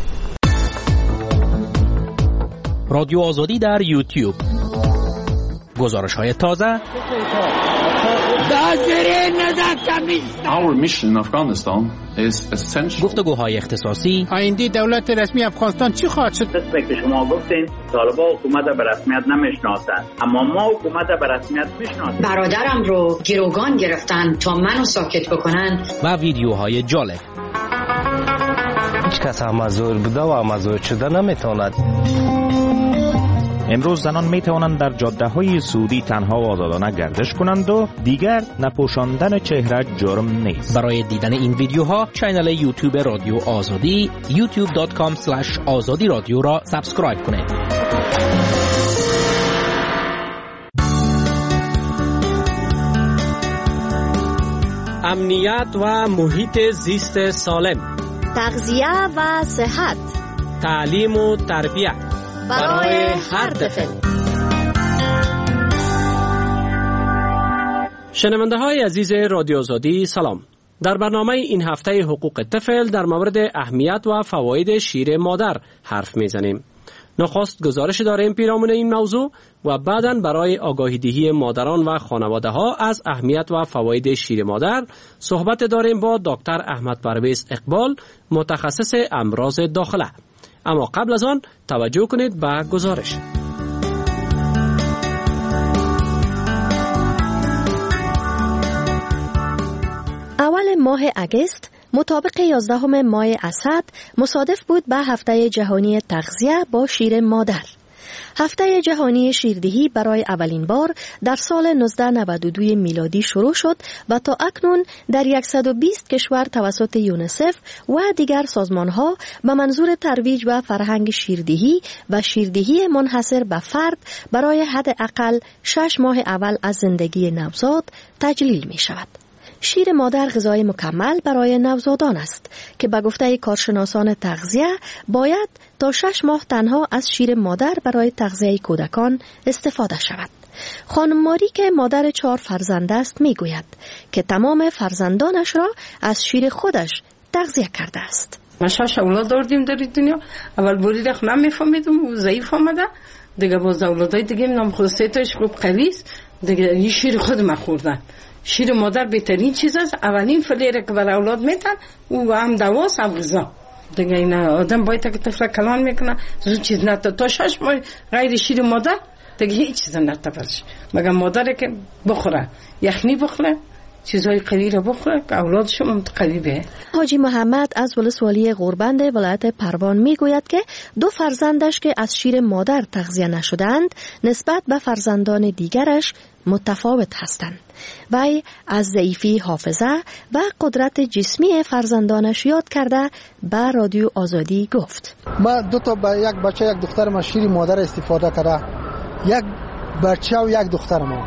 رادیو آزادی در یوتیوب. گزارش‌های تازه. Our mission in Afghanistan is essential. گفتگوهای اختصاصی. آینده دولت رسمی افغانستان چی خواهد شد؟ مثل که شما گفتین طالبان حکومت به رسمیت نمیشناسند، اما ما حکومت به رسمیت میشناسیم. برادرم رو گروگان گرفتن تا منو ساکت بکنن. و ویدیوهای جالب. هیچ کس مزور بوده و مزور شده نمیتواند. امروز زنان می توانند در جاده‌های سعودی تنها و آزادانه گردش کنند و دیگر نپوشاندن چهره جرم نیست. برای دیدن این ویدیوها کانال یوتیوب رادیو آزادی youtube.com/azadi رادیو را سابسکرایب کنید. امنیت و محیط زیست سالم، تغذیه و صحت، تعلیم و تربیت برای هر طفل. شنونده های عزیز رادیو آزادی سلام. در برنامه این هفته حقوق طفل در مورد اهمیت و فواید شیر مادر حرف میزنیم. نخست گزارش داریم پیرامون این موضوع و بعداً برای آگاهی دهی مادران و خانواده ها از اهمیت و فواید شیر مادر صحبت داریم با دکتر احمد پرویز اقبال، متخصص امراض داخله. اما قبل از آن توجه کنید به گزارش. اول ماه اگست مطابق 11 ماه اسد مصادف بود به هفته جهانی تغذیه با شیر مادر. هفته جهانی شیردهی برای اولین بار در سال 1992 میلادی شروع شد و تا اکنون در 120 کشور توسط یونیسف و دیگر سازمان‌ها به منظور ترویج و فرهنگ شیردهی و شیردهی منحصر به فرد برای حداقل 6 ماه اول از زندگی نوزاد تجلیل می شود. شیر مادر غذای مکمل برای نوزادان است که به گفته کارشناسان تغذیه باید تا 6 ماه تنها از شیر مادر برای تغذیه کودکان استفاده شود. خانم ماری که مادر 4 فرزند است می گوید که تمام فرزندانش را از شیر خودش تغذیه کرده است. ما 6 اولاد داشتیم در دنیا. اول بوری رخ نمیفهمیدم و ضعیف آمده. دیگه باز اولادای دیگه نام خود 3 تاش خوب قوی است. دیگه این شیر خود ما خوردن. شیر مادر بهترین چیز است. اولین فلیره که برای اولاد میتن و هم دواست هم غذا. دیگه این آدم باید که طفل کلان میکنه زود چیز نتا تا 6 ماه غیر شیر مادر دیگه هیچ چیز نتفرش مگر مادره که بخوره یخنی بخوره چیزهای قوی رو بخوره که اولادش هم قوی به. حاجی محمد از ولسوالی غوربند ولایت پروان میگوید که 2 فرزندش که از شیر مادر تغذیه نشدند نسبت به فرزندان دیگرش متفاوت هستند. وی از ضعیفی حافظه و قدرت جسمی فرزندانش یاد کرده به رادیو آزادی گفت. ما 2 تا یک بچه یک دختر ما شیر مادر استفاده کرده. یک بچه و یک دختر ما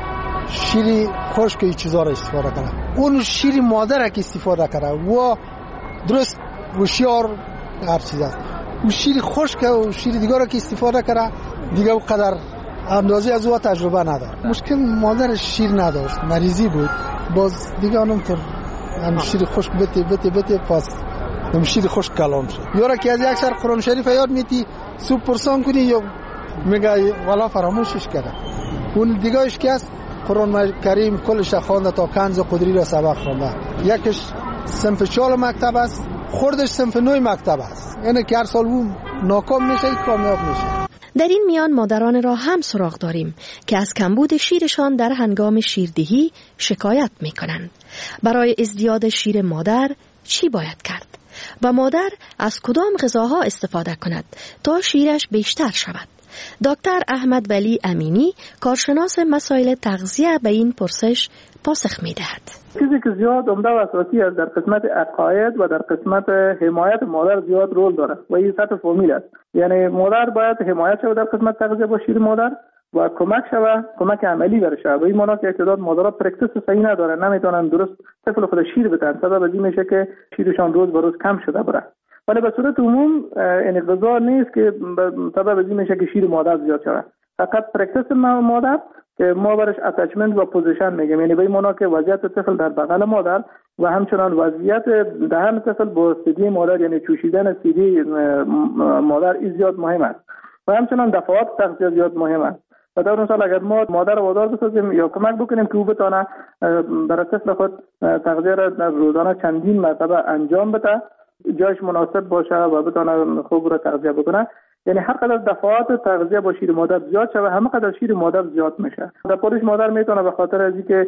شیر خشک این چیزا را استفاده کرده. اون شیر مادر که استفاده کرده و درست هوشیار هر چیز است. اون شیر خشک و شیر دیگر که استفاده کرده دیگه اونقدر اندازه از او تجربه نداره. مشکل مادر شیر نداشت، مریضی بود. باز دیگه اونطور هم شیر خشک بتی پاس هم شیر خشک کلام شد. یارا که از یک سر قرآن شریف یاد میتی صبح پرسان کنی یا میگه والا فراموشش کرده. اون دیگهش که است قرآن کریم کلش خوانده تا کنز قدری را سبق خوانده. یکش صنف 4 مکتب است، خوردش صنف 9 مکتب است. یعنی که هر سال اون ناکام میشه کامیاب میشه. در این میان مادران را هم سراغ داریم که از کمبود شیرشان در هنگام شیردهی شکایت میکنند. برای ازدیاد شیر مادر چی باید کرد؟ و مادر از کدام غذاها استفاده کند تا شیرش بیشتر شود؟ دکتر احمد ولی امینی کارشناس مسائل تغذیه به این پرسش پاسخ میدهد. چیزی که زیاد عمده و اساسی است در قسمت عقاید و در قسمت حمایت مادر زیاد رول داره و این سطح فامیل است. یعنی مادر باید حمایت شود در قسمت تغذیه با شیر مادر و کمک عملی برشه. و این معنی که تعداد مادرها پرکتیس صحیح نداره، نمیتونن درست طفل خود شیر بدن، سبب از این میشه که شیرشان روز به روز کم شده بره. ولی به صورت عموم این غذا نیست که سبب از این میشه که شیر مادر زیاد شود. فقط پرکتیس مادر که ما برش اتچمنت و پوزیشن میگیم، یعنی به این معنا که وضعیت طفل در بغل مادر و همچنان وضعیت دهن طفل با سیدی مادر، یعنی چوشیدن سیدی مادر این زیاد مهم است و همچنان دفعات تغذیه زیاد مهم است. و در مثال اگر ما مادر رو وادار بسازیم یا کمک بکنیم که او بتونه برای طفل خود تغذیه را در روزانه چندین مرتبه انجام بده، جایش مناسب باشه و بتونه خوب را تغذیه بکنه، یعنی هر قدر دفعات تغذیه با شیر مادر زیاد شده همه قدر شیر مادر زیاد میشه. در پولیش مادر میتونه به خاطر از اینکه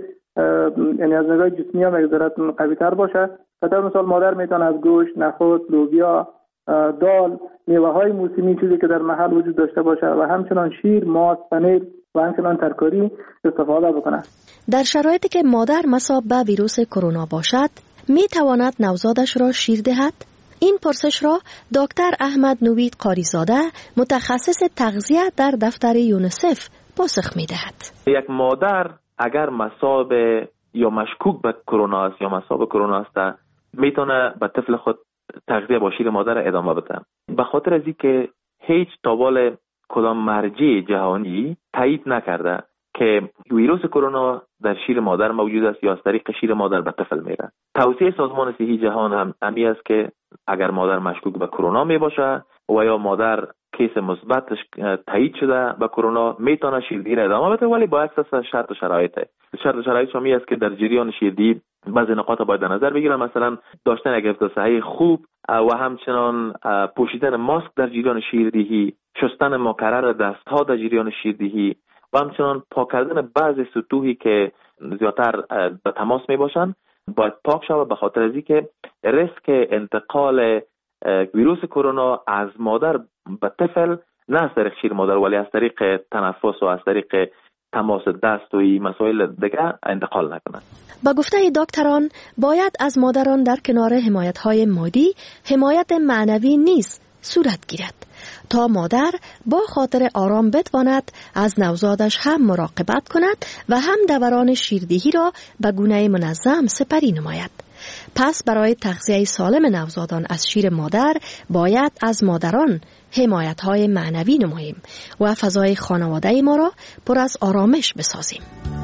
یعنی از نگاه جسمی هم یک ذره قوی تر باشه. در مثال مادر میتونه از گوشت، نخود، لوبیا، دال، میوه های موسمی چیزی که در محل وجود داشته باشه و همچنان شیر، ماست، پنیر و همچنان ترکاری استفاده بکنه. در شرایطی که مادر مصاب به ویروس کرونا باشد می تواند نوزادش را شیر دهد؟ این پرسش را دکتر احمد نوید قاریزاده متخصص تغذیه در دفتر یونیسف پاسخ می دهد. یک مادر اگر مصاب یا مشکوک به کرونا است یا مصاب کرونا است میتونه به طفل خود تغذیه با شیر مادر ادامه بده، به خاطر از اینکه هیچ تابال کدام مرجع جهانی تایید نکرده که ویروس کرونا در شیر مادر موجود است یا از طریق شیر مادر به طفل میره. توصیه سازمان صحی جهان هم همی است که اگر مادر مشکوک به کرونا می باشه و یا مادر کیس مثبتش تایید شده به کرونا میتونه شیردهی را ادامه بده، ولی با اساس شرط و شرایطه. شرط و شرایطش می است که در جریان شیردهی بعضی نقاط باید در نظر بگیرن، مثلا داشتن یک حفظ صحی خوب و همچنان پوشیدن ماسک در جریان شیردهی، شستن مکرر دستها در جریان شیردهی و همچنان پاک کردن بعضی سطوحی که زیادتر به تماس می باشن باید پاک شود، به خاطر از اینکه ریسک انتقال ویروس کرونا از مادر به طفل نه از طریق شیر مادر ولی از طریق تنفس و از طریق تماس دست و این مسائل دیگه انتقال نکنه. با گفته دکتران باید از مادران در کنار حمایت‌های مادی حمایت معنوی نیز صورت گیرد تا مادر با خاطر آرام بتواند از نوزادش هم مراقبت کند و هم دوران شیردهی را به گونه منظم سپری نماید. پس برای تغذیه سالم نوزادان از شیر مادر باید از مادران حمایت‌های معنوی نماییم و فضای خانواده ما را پر از آرامش بسازیم.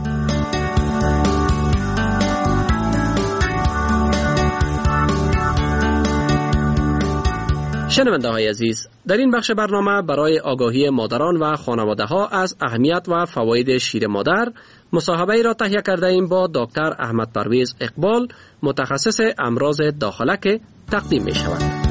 شنونده های عزیز، در این بخش برنامه برای آگاهی مادران و خانواده ها از اهمیت و فواید شیر مادر مصاحبه را تهیه کرده ایم با دکتر احمد پرویز اقبال، متخصص امراض داخله که تقدیم می شود.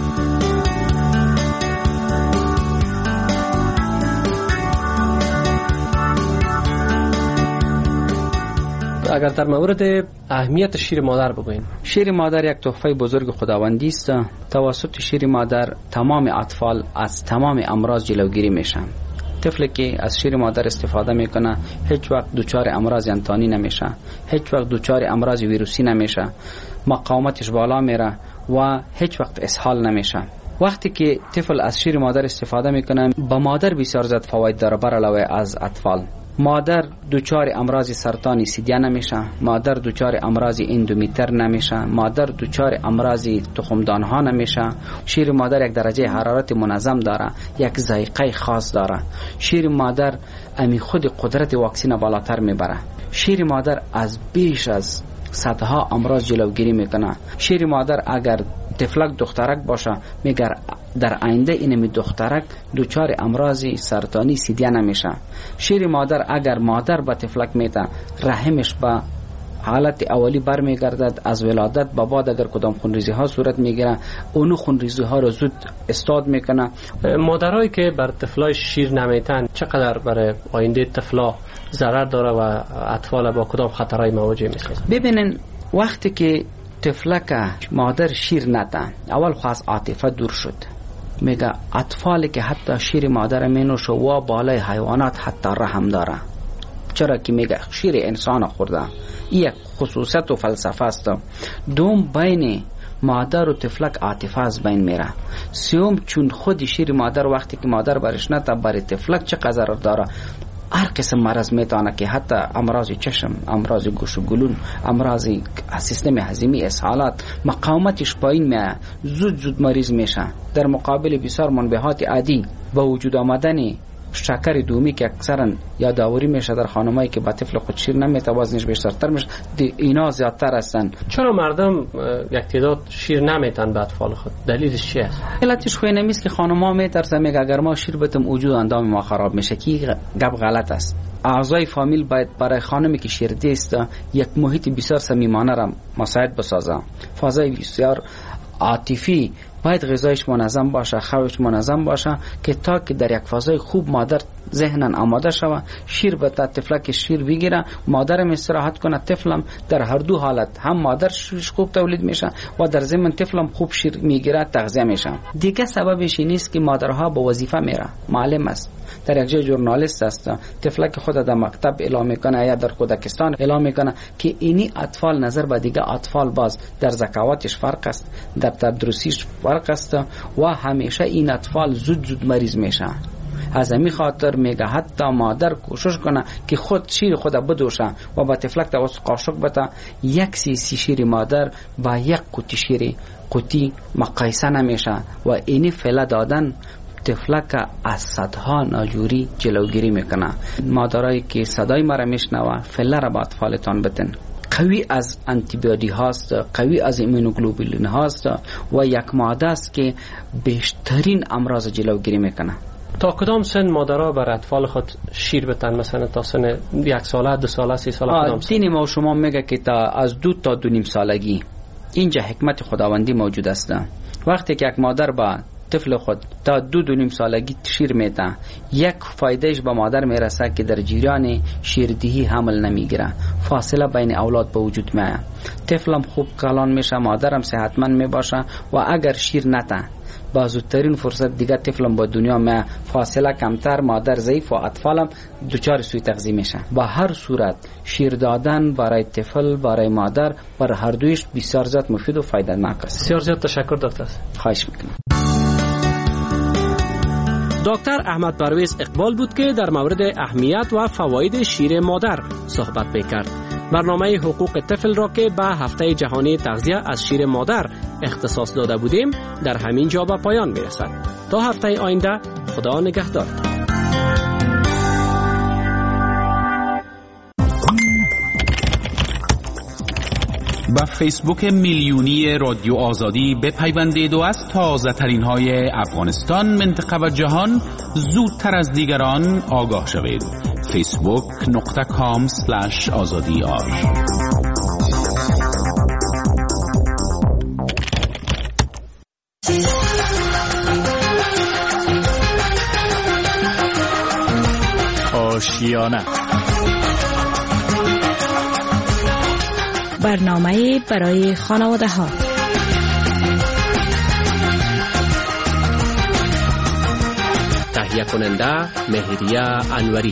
اگر در مورد اهمیت شیر مادر بگوییم. شیر مادر یک تحفه بزرگ خداوندی است. توسط شیر مادر تمام اطفال از تمام امراض جلوگیری میشن. طفلی که از شیر مادر استفاده میکنه هیچ وقت دچار امراض انتانی نمیشه، هیچ وقت دچار امراض ویروسی نمیشه، مقاومتش بالا میره و هیچ وقت اسهال نمیشه. وقتی که طفل از شیر مادر استفاده میکنه با مادر بسیار زیاد فواید داره بر علاوه از اطفال. مادر دچار امراض سرطانی سیدیه نمیشه، مادر دچار امراض اندومتر نمیشه، مادر دچار امراض تخمدان ها نمیشه. شیر مادر یک درجه حرارت منظم داره، یک ذائقه خاص داره. شیر مادر امی خود قدرت واکسین بالاتر میبره. شیر مادر از بیش از صدها امراض جلوگیری میکنه. شیر مادر اگر طفلک دخترک باشه میگر در آینده اینمی دخترک دوچار امراض سرطانی سیدیه نمیشه. شیر مادر اگر مادر با طفلک میده رحمش با حالت اولی برمیگردد، از ولادت به بعد اگر کدام خونریزی ها صورت میگیره اونو خونریزی ها رو زود استاد میکنه. مادرایی که بر طفلای شیر نمیتن چقدر برای آینده طفلا ضرر داره و اطفال با کدام خطرهای مواجه میشه؟ ببینین وقتی که طفلک مادر شیر نده اول خواست عاطفه دور شد، میگه اطفالی که حتی شیر مادر مینوشه و بالای حیوانات حتی رحم داره. چرا که میگه شیر انسان خورده. این یک خصوصیت و فلسفه است. دوم بین مادر و طفلک عاطفه از بین میره. سوم چون خود شیر مادر وقتی که مادر برش نده برای طفلک چقدر ضرر داره. هر قسم مرض میتونه که حتی امراض چشم، امراض گوش و گلون، امراض سیستم هضمی، اسهالات، مقاومتش پایین میاد، زود مریض میشه. در مقابل بسیار منبهات عادی با وجود آمدن شکر دومی که اکثرا یادآوری میشه در خانمایی که با طفل خود شیر نمیده وزنش بیشترتر میشه، اینا زیادتر هستن. چرا مردم یک تعداد شیر نمیتن به اطفال خود؟ دلیلش چیه؟ علتش خوی نمیست که خانم‌ها میترسن میگه اگر ما شیر بدیم وجود اندام ما خراب میشه، که گپ غلط است. اعضای فامیل باید برای خانمی که شیرده است یک محیط بسیار صمیمانه را مساعد بسازه، فضای بسیار عاطفی، باید غذایش منظم باشه، خوابش منظم باشه که تا که در یک فضای خوب مادر ذهنن آماده شوه، شیر بده، طفلک شیر بگیره، مادرم استراحت کنه، طفلم در هر دو حالت هم مادر شیرش خوب تولید میشه و در ضمن طفلم خوب شیر میگیره، تغذیه میشه. دیگه سببش این است که مادرها به وظیفه میره، معلم است، در یک جای ژورنالیست است، طفلک خود در مکتب اعلام میکنه یا در کودکستان اعلام میکنه که اینی اطفال نظر به دیگه اطفال باز در ذکاوتش فرق است، در تدریسیش فرق است و همیشه این اطفال زود مریض میشه. از همین خاطر میگه حتی مادر کوشش کنه که خود شیر خود بدوشه و با طفلک توسط قاشق بده، یک سی شیر مادر با یک قوطی شیر قوطی مقایسه نمیشه و اینی فعلا دادن طفلک از صدها ناجوری جلوگیری میکنه. مادرایی که صدای مرا میشنوه فعلا را با اطفالتان بدن. قوی از آنتیبیوتیک هاست، قوی از ایمونوگلوبولین هاست و یک ماده است که بیشترین امراض جلوگیری میکنه. تا کدام سن مادرها بر اطفال خود شیر بدن؟ مثلا تا سن 1 ساله، 2 ساله، 3 ساله؟ کدام سن؟ دین ما شما میگه که تا از 2 تا 2.5 سالگی. اینجا حکمت خداوندی موجود است. وقتی که یک مادر با طفل خود تا 2.5 سالگی شیر میده، یک فایدهش به مادر میرسه که در جریان شیردهی حمل نمیگیره، فاصله بین اولاد به وجود میاد، طفلم خوب کلان میشه، مادرم صحتمند میباشه و اگر شیر نده با زودترین فرصت دیگه طفلم با دنیا میاد، فاصله کمتر، مادر ضعیف و اطفالم دچار سوء تغذیه میشه. با هر صورت شیر دادن برای طفل، برای مادر، بر هر دویش بسیار زیاد مفید و فایده ناک است. بسیار زیاد تشکر دکتر. خواهش میکنم. دکتر احمد پرویز اقبال بود که در مورد اهمیت و فواید شیر مادر صحبت میکرد. برنامه حقوق طفل را که به هفته جهانی تغذیه از شیر مادر اختصاص داده بودیم در همین جا به پایان میرسد. تا هفته آینده، خدا نگهدار. با فیسبوک میلیونی رادیو آزادی بپیوندید و از تازه ترین های افغانستان، منطقه و جهان زودتر از دیگران آگاه شوید. facebook.com/azadi.ar آشیانه، برنامه برای خانواده ها. تهیه کننده مهریه انوری.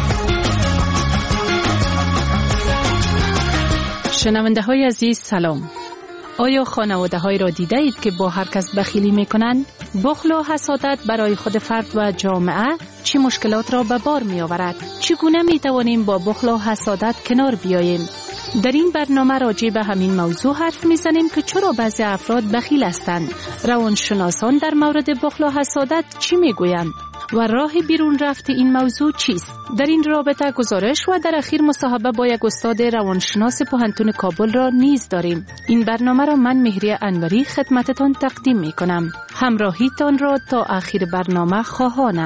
شنونده های عزیز سلام. آیا خانواده های را دیده اید که با هر کس بخیلی می کنند؟ بخل و حسادت برای خود فرد و جامعه چه مشکلات را به بار می آورد؟ چگونه می توانیم با بخل و حسادت کنار بیاییم؟ در این برنامه راجع به همین موضوع حرف میزنیم که چرا بعضی افراد بخیل هستند، روانشناسان در مورد بخل و حسادت چی میگویند و راه بیرون رفت این موضوع چیست. در این رابطه گزارش و در اخیر مصاحبه با یک استاد روانشناس پوهنتون کابل را نیز داریم. این برنامه را من مهریه انوری خدمتتان تقدیم میکنم. همراهیتان را تا آخر برنامه خواهانم.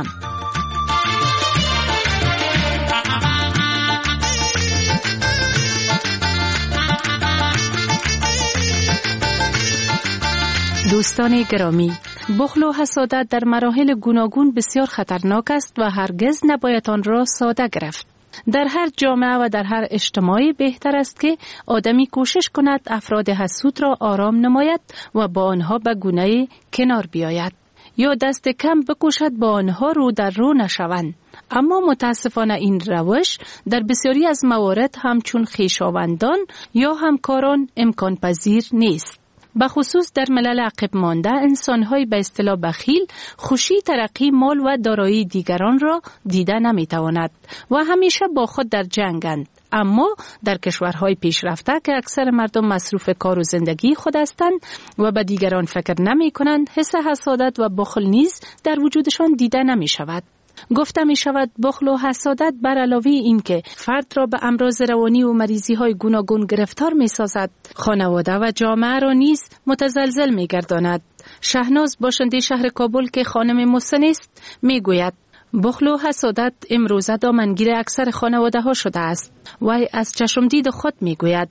دوستان گرامی، بخل و حسادت در مراحل گوناگون بسیار خطرناک است و هرگز نباید آن را ساده گرفت. در هر جامعه و در هر اجتماعی بهتر است که آدمی کوشش کند افراد حسود را آرام نماید و با آنها به گونه کنار بیاید یا دست کم بکوشد با آنها رو در رو نشوند. اما متاسفانه این روش در بسیاری از موارد همچون خویشاوندان یا همکاران امکان پذیر نیست. بخصوص در ملل عقب مانده انسان‌های به اصطلاح بخیل خوشی، ترقی، مال و دارایی دیگران را دیده نمی‌تواند و همیشه با خود در جنگند. اما در کشورهای پیشرفته که اکثر مردم مصروف کار و زندگی خود هستند و به دیگران فکر نمی‌کنند، حس حسادت و بخل نیز در وجودشان دیده نمی‌شود. گفته می شود بخل و حسادت بر علاوه این که فرد را به امراض روانی و مریضی های گوناگون گرفتار می سازد، خانواده و جامعه را نیز متزلزل می گرداند. شهناز باشنده شهر کابل که خانم محسن است می گوید بخل و حسادت امروزه دامنگیر اکثر خانواده ها شده است. وی از چشمدید خود می گوید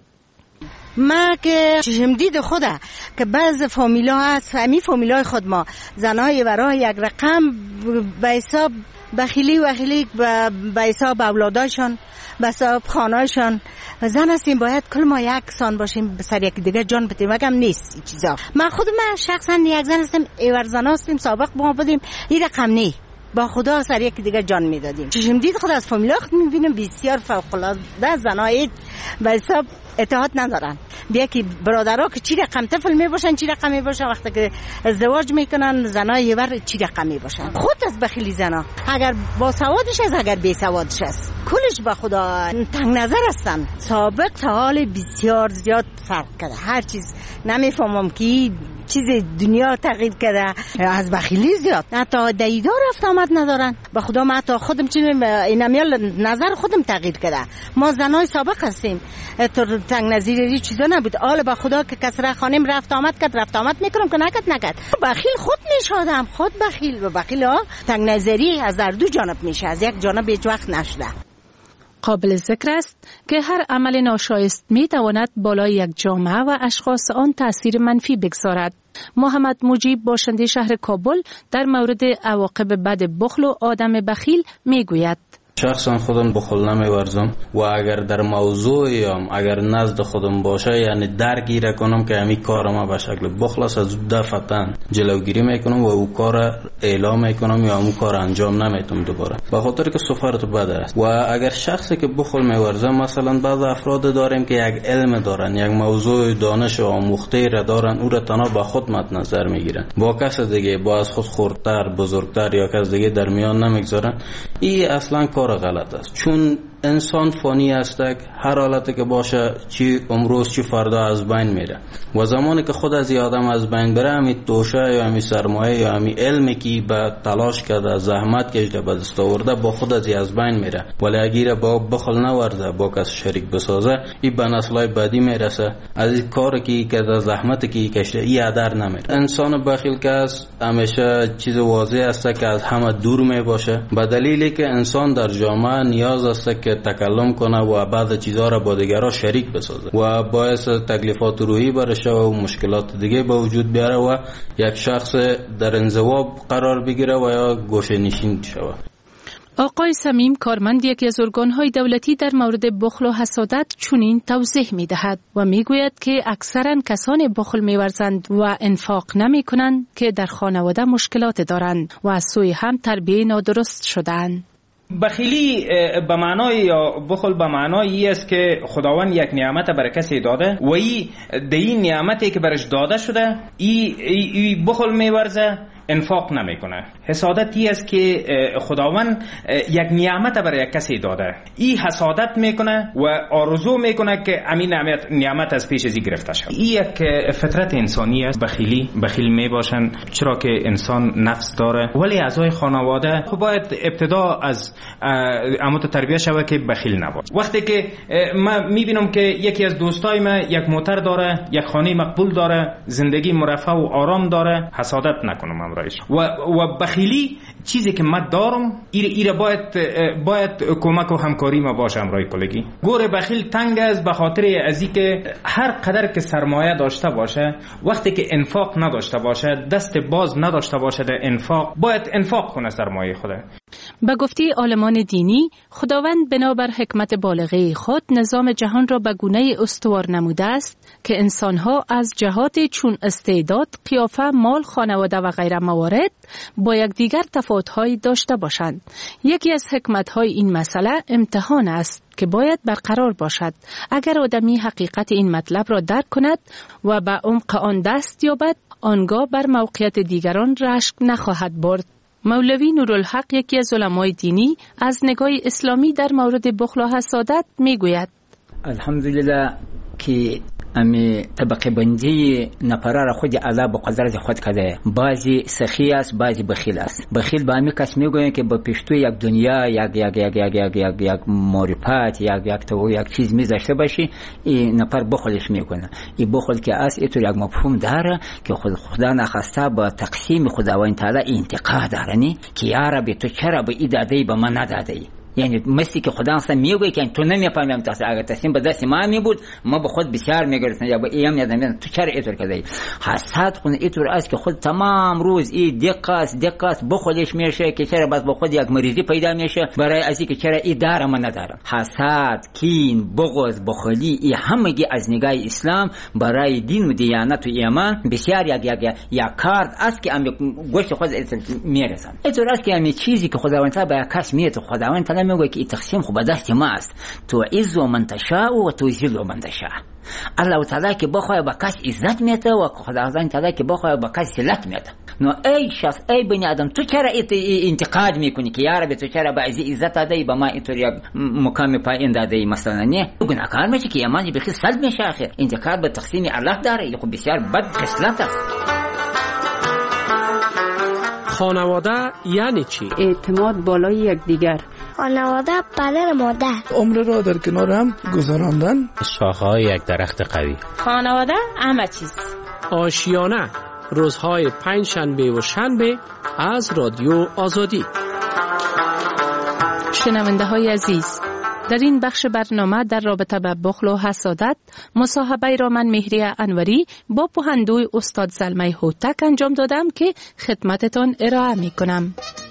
ما که چشمدید خوده که بعض فامیلا هست، همین فامیلای خود ما زنای ورای یک رقم به حساب بخیلی به حساب اولادایشان، به حساب خانهایشان زن هستیم، باید کل ما یک سان باشیم، سر یک دیگه جان بدیم. مگم نیست این چیزا. من شخصا یک زن هستم، ایور زن هستیم، سابق با بدیم این رقم نی، با خدا سر یک دیگه جان میدادیم. چشم دید خود از فامیلا خود میبینیم بسیار فوق‌العاده زنای به حساب اتحاد ندارن. بیا که برادرها که چی رقم طفل میباشن چی رقم میباشن، وقتی که ازدواج میکنن زنای ور چی رقم میباشن. خود از بخیلی زنا، اگر با سوادش است اگر بی سوادش است، کلش به خدا تنگ نظر هستن. سابق تا حال بسیار زیاد فرق کرده. هر چیز نمیفهمم که چیز دنیا تغییر کرده، از بخیلی زیاد حتی دیدار رفت آمد ندارن. به خدا من حتی خودم اینمیال نظر خودم تغییر کرده. ما زنای سابق هستیم، تنگ نظری چیزا نبود. حالا به خدا که کسره خانم رفت آمد میکنم که نکد. بخیل خود میشادم، خود بخیل و بخیل ها تنگ نظری از در دو جانب میشه، از یک جانب هیچ وقت نشده. قابل ذکر است که هر عمل ناشایست می تواند بالای یک جامعه و اشخاص آن تأثیر منفی بگذارد. محمد مجیب باشنده شهر کابل در مورد عواقب بد بخل و آدم بخیل می گوید شخصا خودم بخل نمیورزم و اگر در موضوعی اگر نزد خودم باشه یعنی درگیره کنم که همین کار ما به شکل بخل است، از دفعتاً جلوگیری میکنم و او کار اعلام میکنم یا اون کار انجام نمیتونم دوباره، به خاطر که سفرت بده است. و اگر شخصی که بخل میورزه، مثلا بعض افراد داریم که یک علم دارن، یک موضوع دانش و آموخته را دارن، او را تنها با خود مد نظر میگیرن، با کس دیگه با از خود خردتر بزرگتر یا کس دیگه در میان نمیگذارن. این اصلا کار غلط است، چون انسان فانی است، هر حالتی که باشه، چی امروز چی فردا از بین میره و زمانی که خود از آدم از بین بره، همین توشه یا همین سرمایه یا همین علمی که به تلاش کرده زحمت کشیده به دست آورده با خود از بین میره. ولی اگر با بخل نورزه، با کس شریک بسازه، این به نسل‌های بعدی میرسه. از این کاری که از زحمت که کشیده این هدر نمیره. انسان بخیل که است همیشه چیز واضح است که از همه دور میباشه، به دلیلی که انسان در جامعه نیاز است که تکلم کنه و بعض چیزها را با دیگران شریک بسازه و باعث تکلیفات روحی برشه و مشکلات دیگه به وجود بیاره و یک شخص در انزوا قرار بگیره و یا گوشه نشین شود. آقای سمیم کارمند یکی از ارگان‌های دولتی در مورد بخل و حسادت چنین توضیح می‌دهد و می‌گوید که اکثراً کسان بخل می‌ورزند و انفاق نمی‌کنند که در خانواده مشکلات دارند و از سوی هم تربیت نادرست شدند. بخیلی به معنای یا بخل به معنای است که خداوند یک نعمت برای کسی داده و این نعمتی که برش داده شده ای بخل می‌ورزه، انفاق نمیکنه. حسادتی است که خداوند یک نعمت برای کسی داده، این حسادت میکنه و آرزو میکنه که همین نعمت از پیش ازی گرفته شد. این یک فطرت انسانی است. بخیل میباشن چرا که انسان نفس داره، ولی اعضای خانواده باید ابتدا از اموت تربیت شود که بخیل نباشه. وقتی که من میبینم که یکی از دوستای من یک موتر داره، یک خانه مقبول داره، زندگی مرفه و آرام داره، حسادت نکنم و بخیلی چیزی که من دارم ایره باید کمک و همکاری ما باشه امرای کلگی. گور بخیل تنگ است به خاطر ازی که هر قدر که سرمایه داشته باشه، وقتی که انفاق نداشته باشه، دست باز نداشته باشه در انفاق، باید انفاق کنه سرمایه خوده. به گفته عالمان دینی، خداوند بنابر حکمت بالغه خود نظام جهان را به گونه استوار نموده است که انسانها از جهات چون استعداد، قیافه، مال، خانواده و غیره موارد با یکدیگر تفاوت‌هایی داشته باشند. یکی از حکمت‌های این مسئله امتحان است که باید برقرار باشد. اگر آدمی حقیقت این مطلب را درک کند و به عمق آن دست یابد، آنگاه بر موقعیت دیگران رشک نخواهد برد. مولوی نورالحق یکی از علمای دینی از نگاه اسلامی در مورد بخل و حسادت میگوید الحمدلله که امی طبقه بندی نفرار خود الله به قدرت خود کرده. بعضی سخی است، بعضی بخیل است. بخیل به امی کس میگوین که با پشتو یک دنیا یک معرفت یک چیز میذاشته باشی، این نفر بخلش میکنه. این بخل که است اینطور یک مفهوم داره که خدا نخواسته با تقسیم خداوند تعالی انتقاد داره، نی که یا رب تو چرا به این داده به من نداده؟ یعنی مثلی که خدا اصلا میگه که تو نمیفهمم تاسو اگه تصمیم به دست ما می بود ما به خود بسیار میگرفتم یا به ایم یادم تو چرا اینطور کردی؟ حسد خون اینطور است که خود تمام روز این دقت بخودش میشه که چرا بس با خود یک مریضی پیدا میشه برای ازی که چرا این داره من ندارم. حسد، کین، بغض، بخلی این همگی از نگاه اسلام برای دین و دیانت و ایمان بسیار یک کارت است که ام گوش خود میرسن. اینطور است که همین چیزی که خداوند تعالی به کس میده خداوند تعالی میگه که این تقسیم خوب دست ما است. تو عز من تشاء و توذل من تشاء. الله تعالی که بخواه با کس عزت میده و خداوند تعالی که بخواه با کس ذلت میده. نو ای شخص ای بنی آدم تو چرا انتقاد میکنی که یا رب تو چرا با عزت دادی به ما اینطور یک مقام پایین دادی مثلا؟ نه گناهکار میشه که ایمان بخیر سلب میشه. آخر انتقاد به تقسیم الله داره، خب بسیار بد خصلت است. خانواده یعنی چی؟ اعتماد بالای یکدیگر. خانواده پدر مادر. عمر را در کنار هم گذراندن. شاخه‌های یک درخت قوی. خانواده همه چیز. آشیانه روزهای پنجشنبه و شنبه از رادیو آزادی. شنونده های عزیز، در این بخش برنامه در رابطه با بخل و حسادت مصاحبه را من مهریه انوری با پوهندوی استاد زلمه هوتک انجام دادم که خدمتتان ارائه می کنم.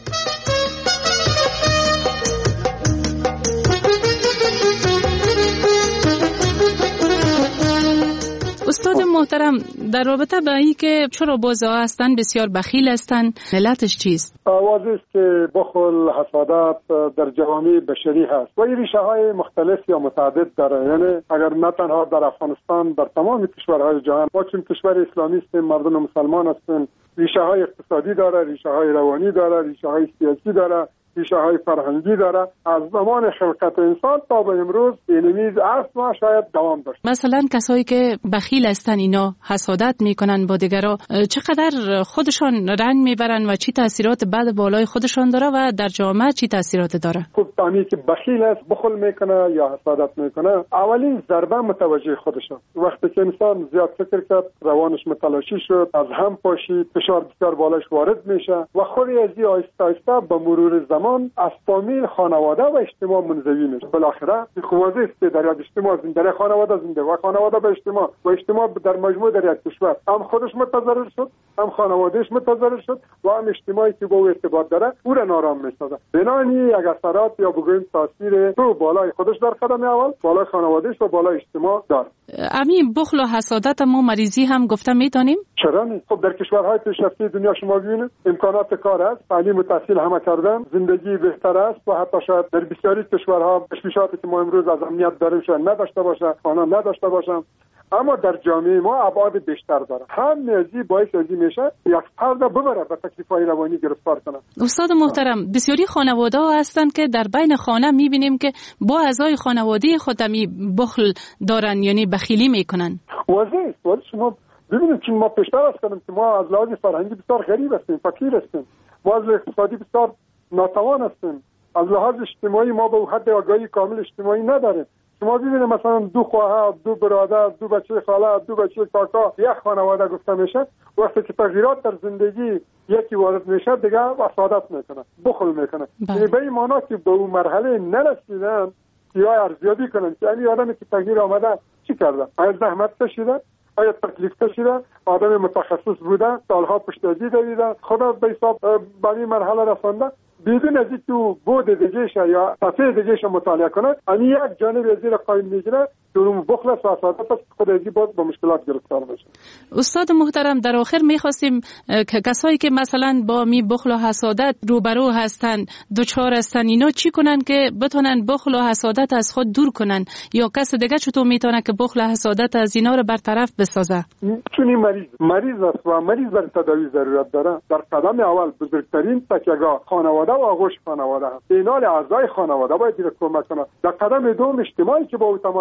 استاد محترم، در رابطه با این که چرا بعضی‌ها هستن بسیار بخیل هستن، علتش چیست؟ واضح است که بخل، حسادت در جوامع بشری هست و این ریشه های مختلف یا متعدد داره. یعنی اگر نه تنها در افغانستان، در تمام کشورهای جهان، ما چون کشور اسلامی هستیم، مردم مسلمان هستیم، ریشه های اقتصادی داره، ریشه های روانی داره، ریشه های سیاسی داره، ریشه های فرهنگی داره. از زمان خلقت انسان تا به امروز اینمیز است و شاید دوام داشت. مثلا کسایی که بخیل هستن اینا حسادت میکنن با دیگران، چقدر خودشان رنج میبرن و چی تاثیرات بعد بالای خودشان داره و در جامعه چی تاثیرات داره؟ خب تامی که بخیل است، بخل میکنه یا حسادت میکنه، اولین ضربه متوجه خودشه. وقتی که انسان زیاد فکر کرد، روانش متلاشی شد، از هم پاشید، فشار بسیار بالاش وارد میشه و خودی از آهسته آهسته به مرور زمان از فامیل، خانواده و اجتماع منزوی میشه. بالاخره خوازه است در یک اجتماع زنده، در خانواده زنده و خانواده به اجتماع و اجتماع در مجموع در یک کشور هم خودش متضرر شد، هم خانوادهش متضرر شد و هم اجتماعی که با او ارتباط داره او را نارام میسازه. بنابراین اگر اثرات یا بگوییم تاثیر تو بالای خودش در قدم اول، بالای خانوادهش و بالای اجتماع داره. همین بخل و حسادت ما مریضی هم گفته میتونیم؟ چرا نه؟ خب در کشورهای پیشرفته دنیا شما ببینید امکانات کار است، تعلیم و تحصیل همه کردن، زندگی بهتر است و حتی شاید در بسیاری کشورها تشویشاتی که ما امروز از امنیت داریم شاید نداشته باشه، آنها نداشته باشن، اما در جامعه ما ابعاد بیشتر داره. هم ازی باعث ازی میشه یک فرد ببره به تکلیف‌های روانی گرفتار کنه. استاد محترم، بسیاری خانواده‌ها هستن که در بین خانه می‌بینیم که با اعضای خانواده خودمی بخل دارن، یعنی بخیلی میکنن. واضح است. شما ببینید که ما پیشتر از کردیم که ما از لحاظ فرهنگی بسیار غریب هستیم، فقیر هستیم، ما از اقتصادی بسیار ناتوان هستیم، از لحاظ اجتماعی ما به حد آگاهی کامل اجتماعی نداریم. شما ببینید مثلا دو خواهر، دو برادر، دو بچه خاله، دو بچه کاکا، یک خانواده گفته میشه. وقتی که تغییرات در زندگی یکی وارد میشه دیگه حسادت میکنه، بخل میکنه. یعنی به این معنی که به اون مرحله نرسیدن یا ارزیابی کنن که این آدمی که تغییر آمده چی کرده، آیا زحمت کشیده، آیا تکلیف کشیده، آدم متخصص بوده، سالها پشتازی دویده، خدا به حساب به این مرحله رسانده. بدون از اینکه بود دیگه‌ش یا صفحه دیگه‌ش مطالعه کنه، این یک جانب از زیر قایم میگیره که اون بخل و حسادت است، خود از این باز با مشکلات گرفتار میشه. استاد محترم، در آخر می‌خواستیم که کسایی که مثلا با می بخل و حسادت روبرو هستن، دوچار هستن، اینا چی کنن که بتونن بخل و حسادت از خود دور کنن، یا کس دیگه چطور میتونه که بخل و حسادت از اینا رو برطرف بسازه؟ چون این مریض است و مریض برای تداوی ضرورت داره. در قدم اول بزرگترین تکیه‌گاه خانواده و آغوش خانواده هست. اینال اعضای خانواده باید کمک کنه. در قدم دوم اجتماعی که با او تماس از هم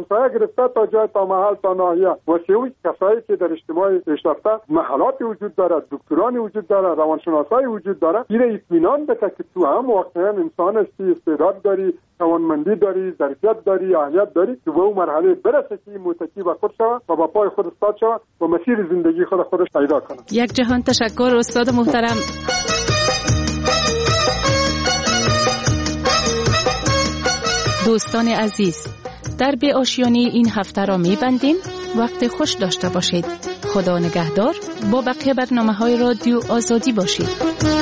همسایه گرفته تا جای تا محل تا ناحیه و سوم کسایی که در اجتماع پیشرفته محلات وجود داره، دکتران وجود داره، روانشناسای وجود داره. این اطمینان بده که تو هم واقعا انسان هستی، استعداد داری، توانمندی داری، ظرفیت داری، اهلیت داری که به اون مرحله برسه که متکی به خود شود و با پای خود استاد شود و مسیر زندگی خودش پیدا کنه. یک جهان تشکر استاد محترم. دوستان عزیز، در به آشیانی این هفته را می‌بندیم. وقت خوش داشته باشید. خدا نگهدار. با بقیه برنامه‌های رادیو آزادی باشید.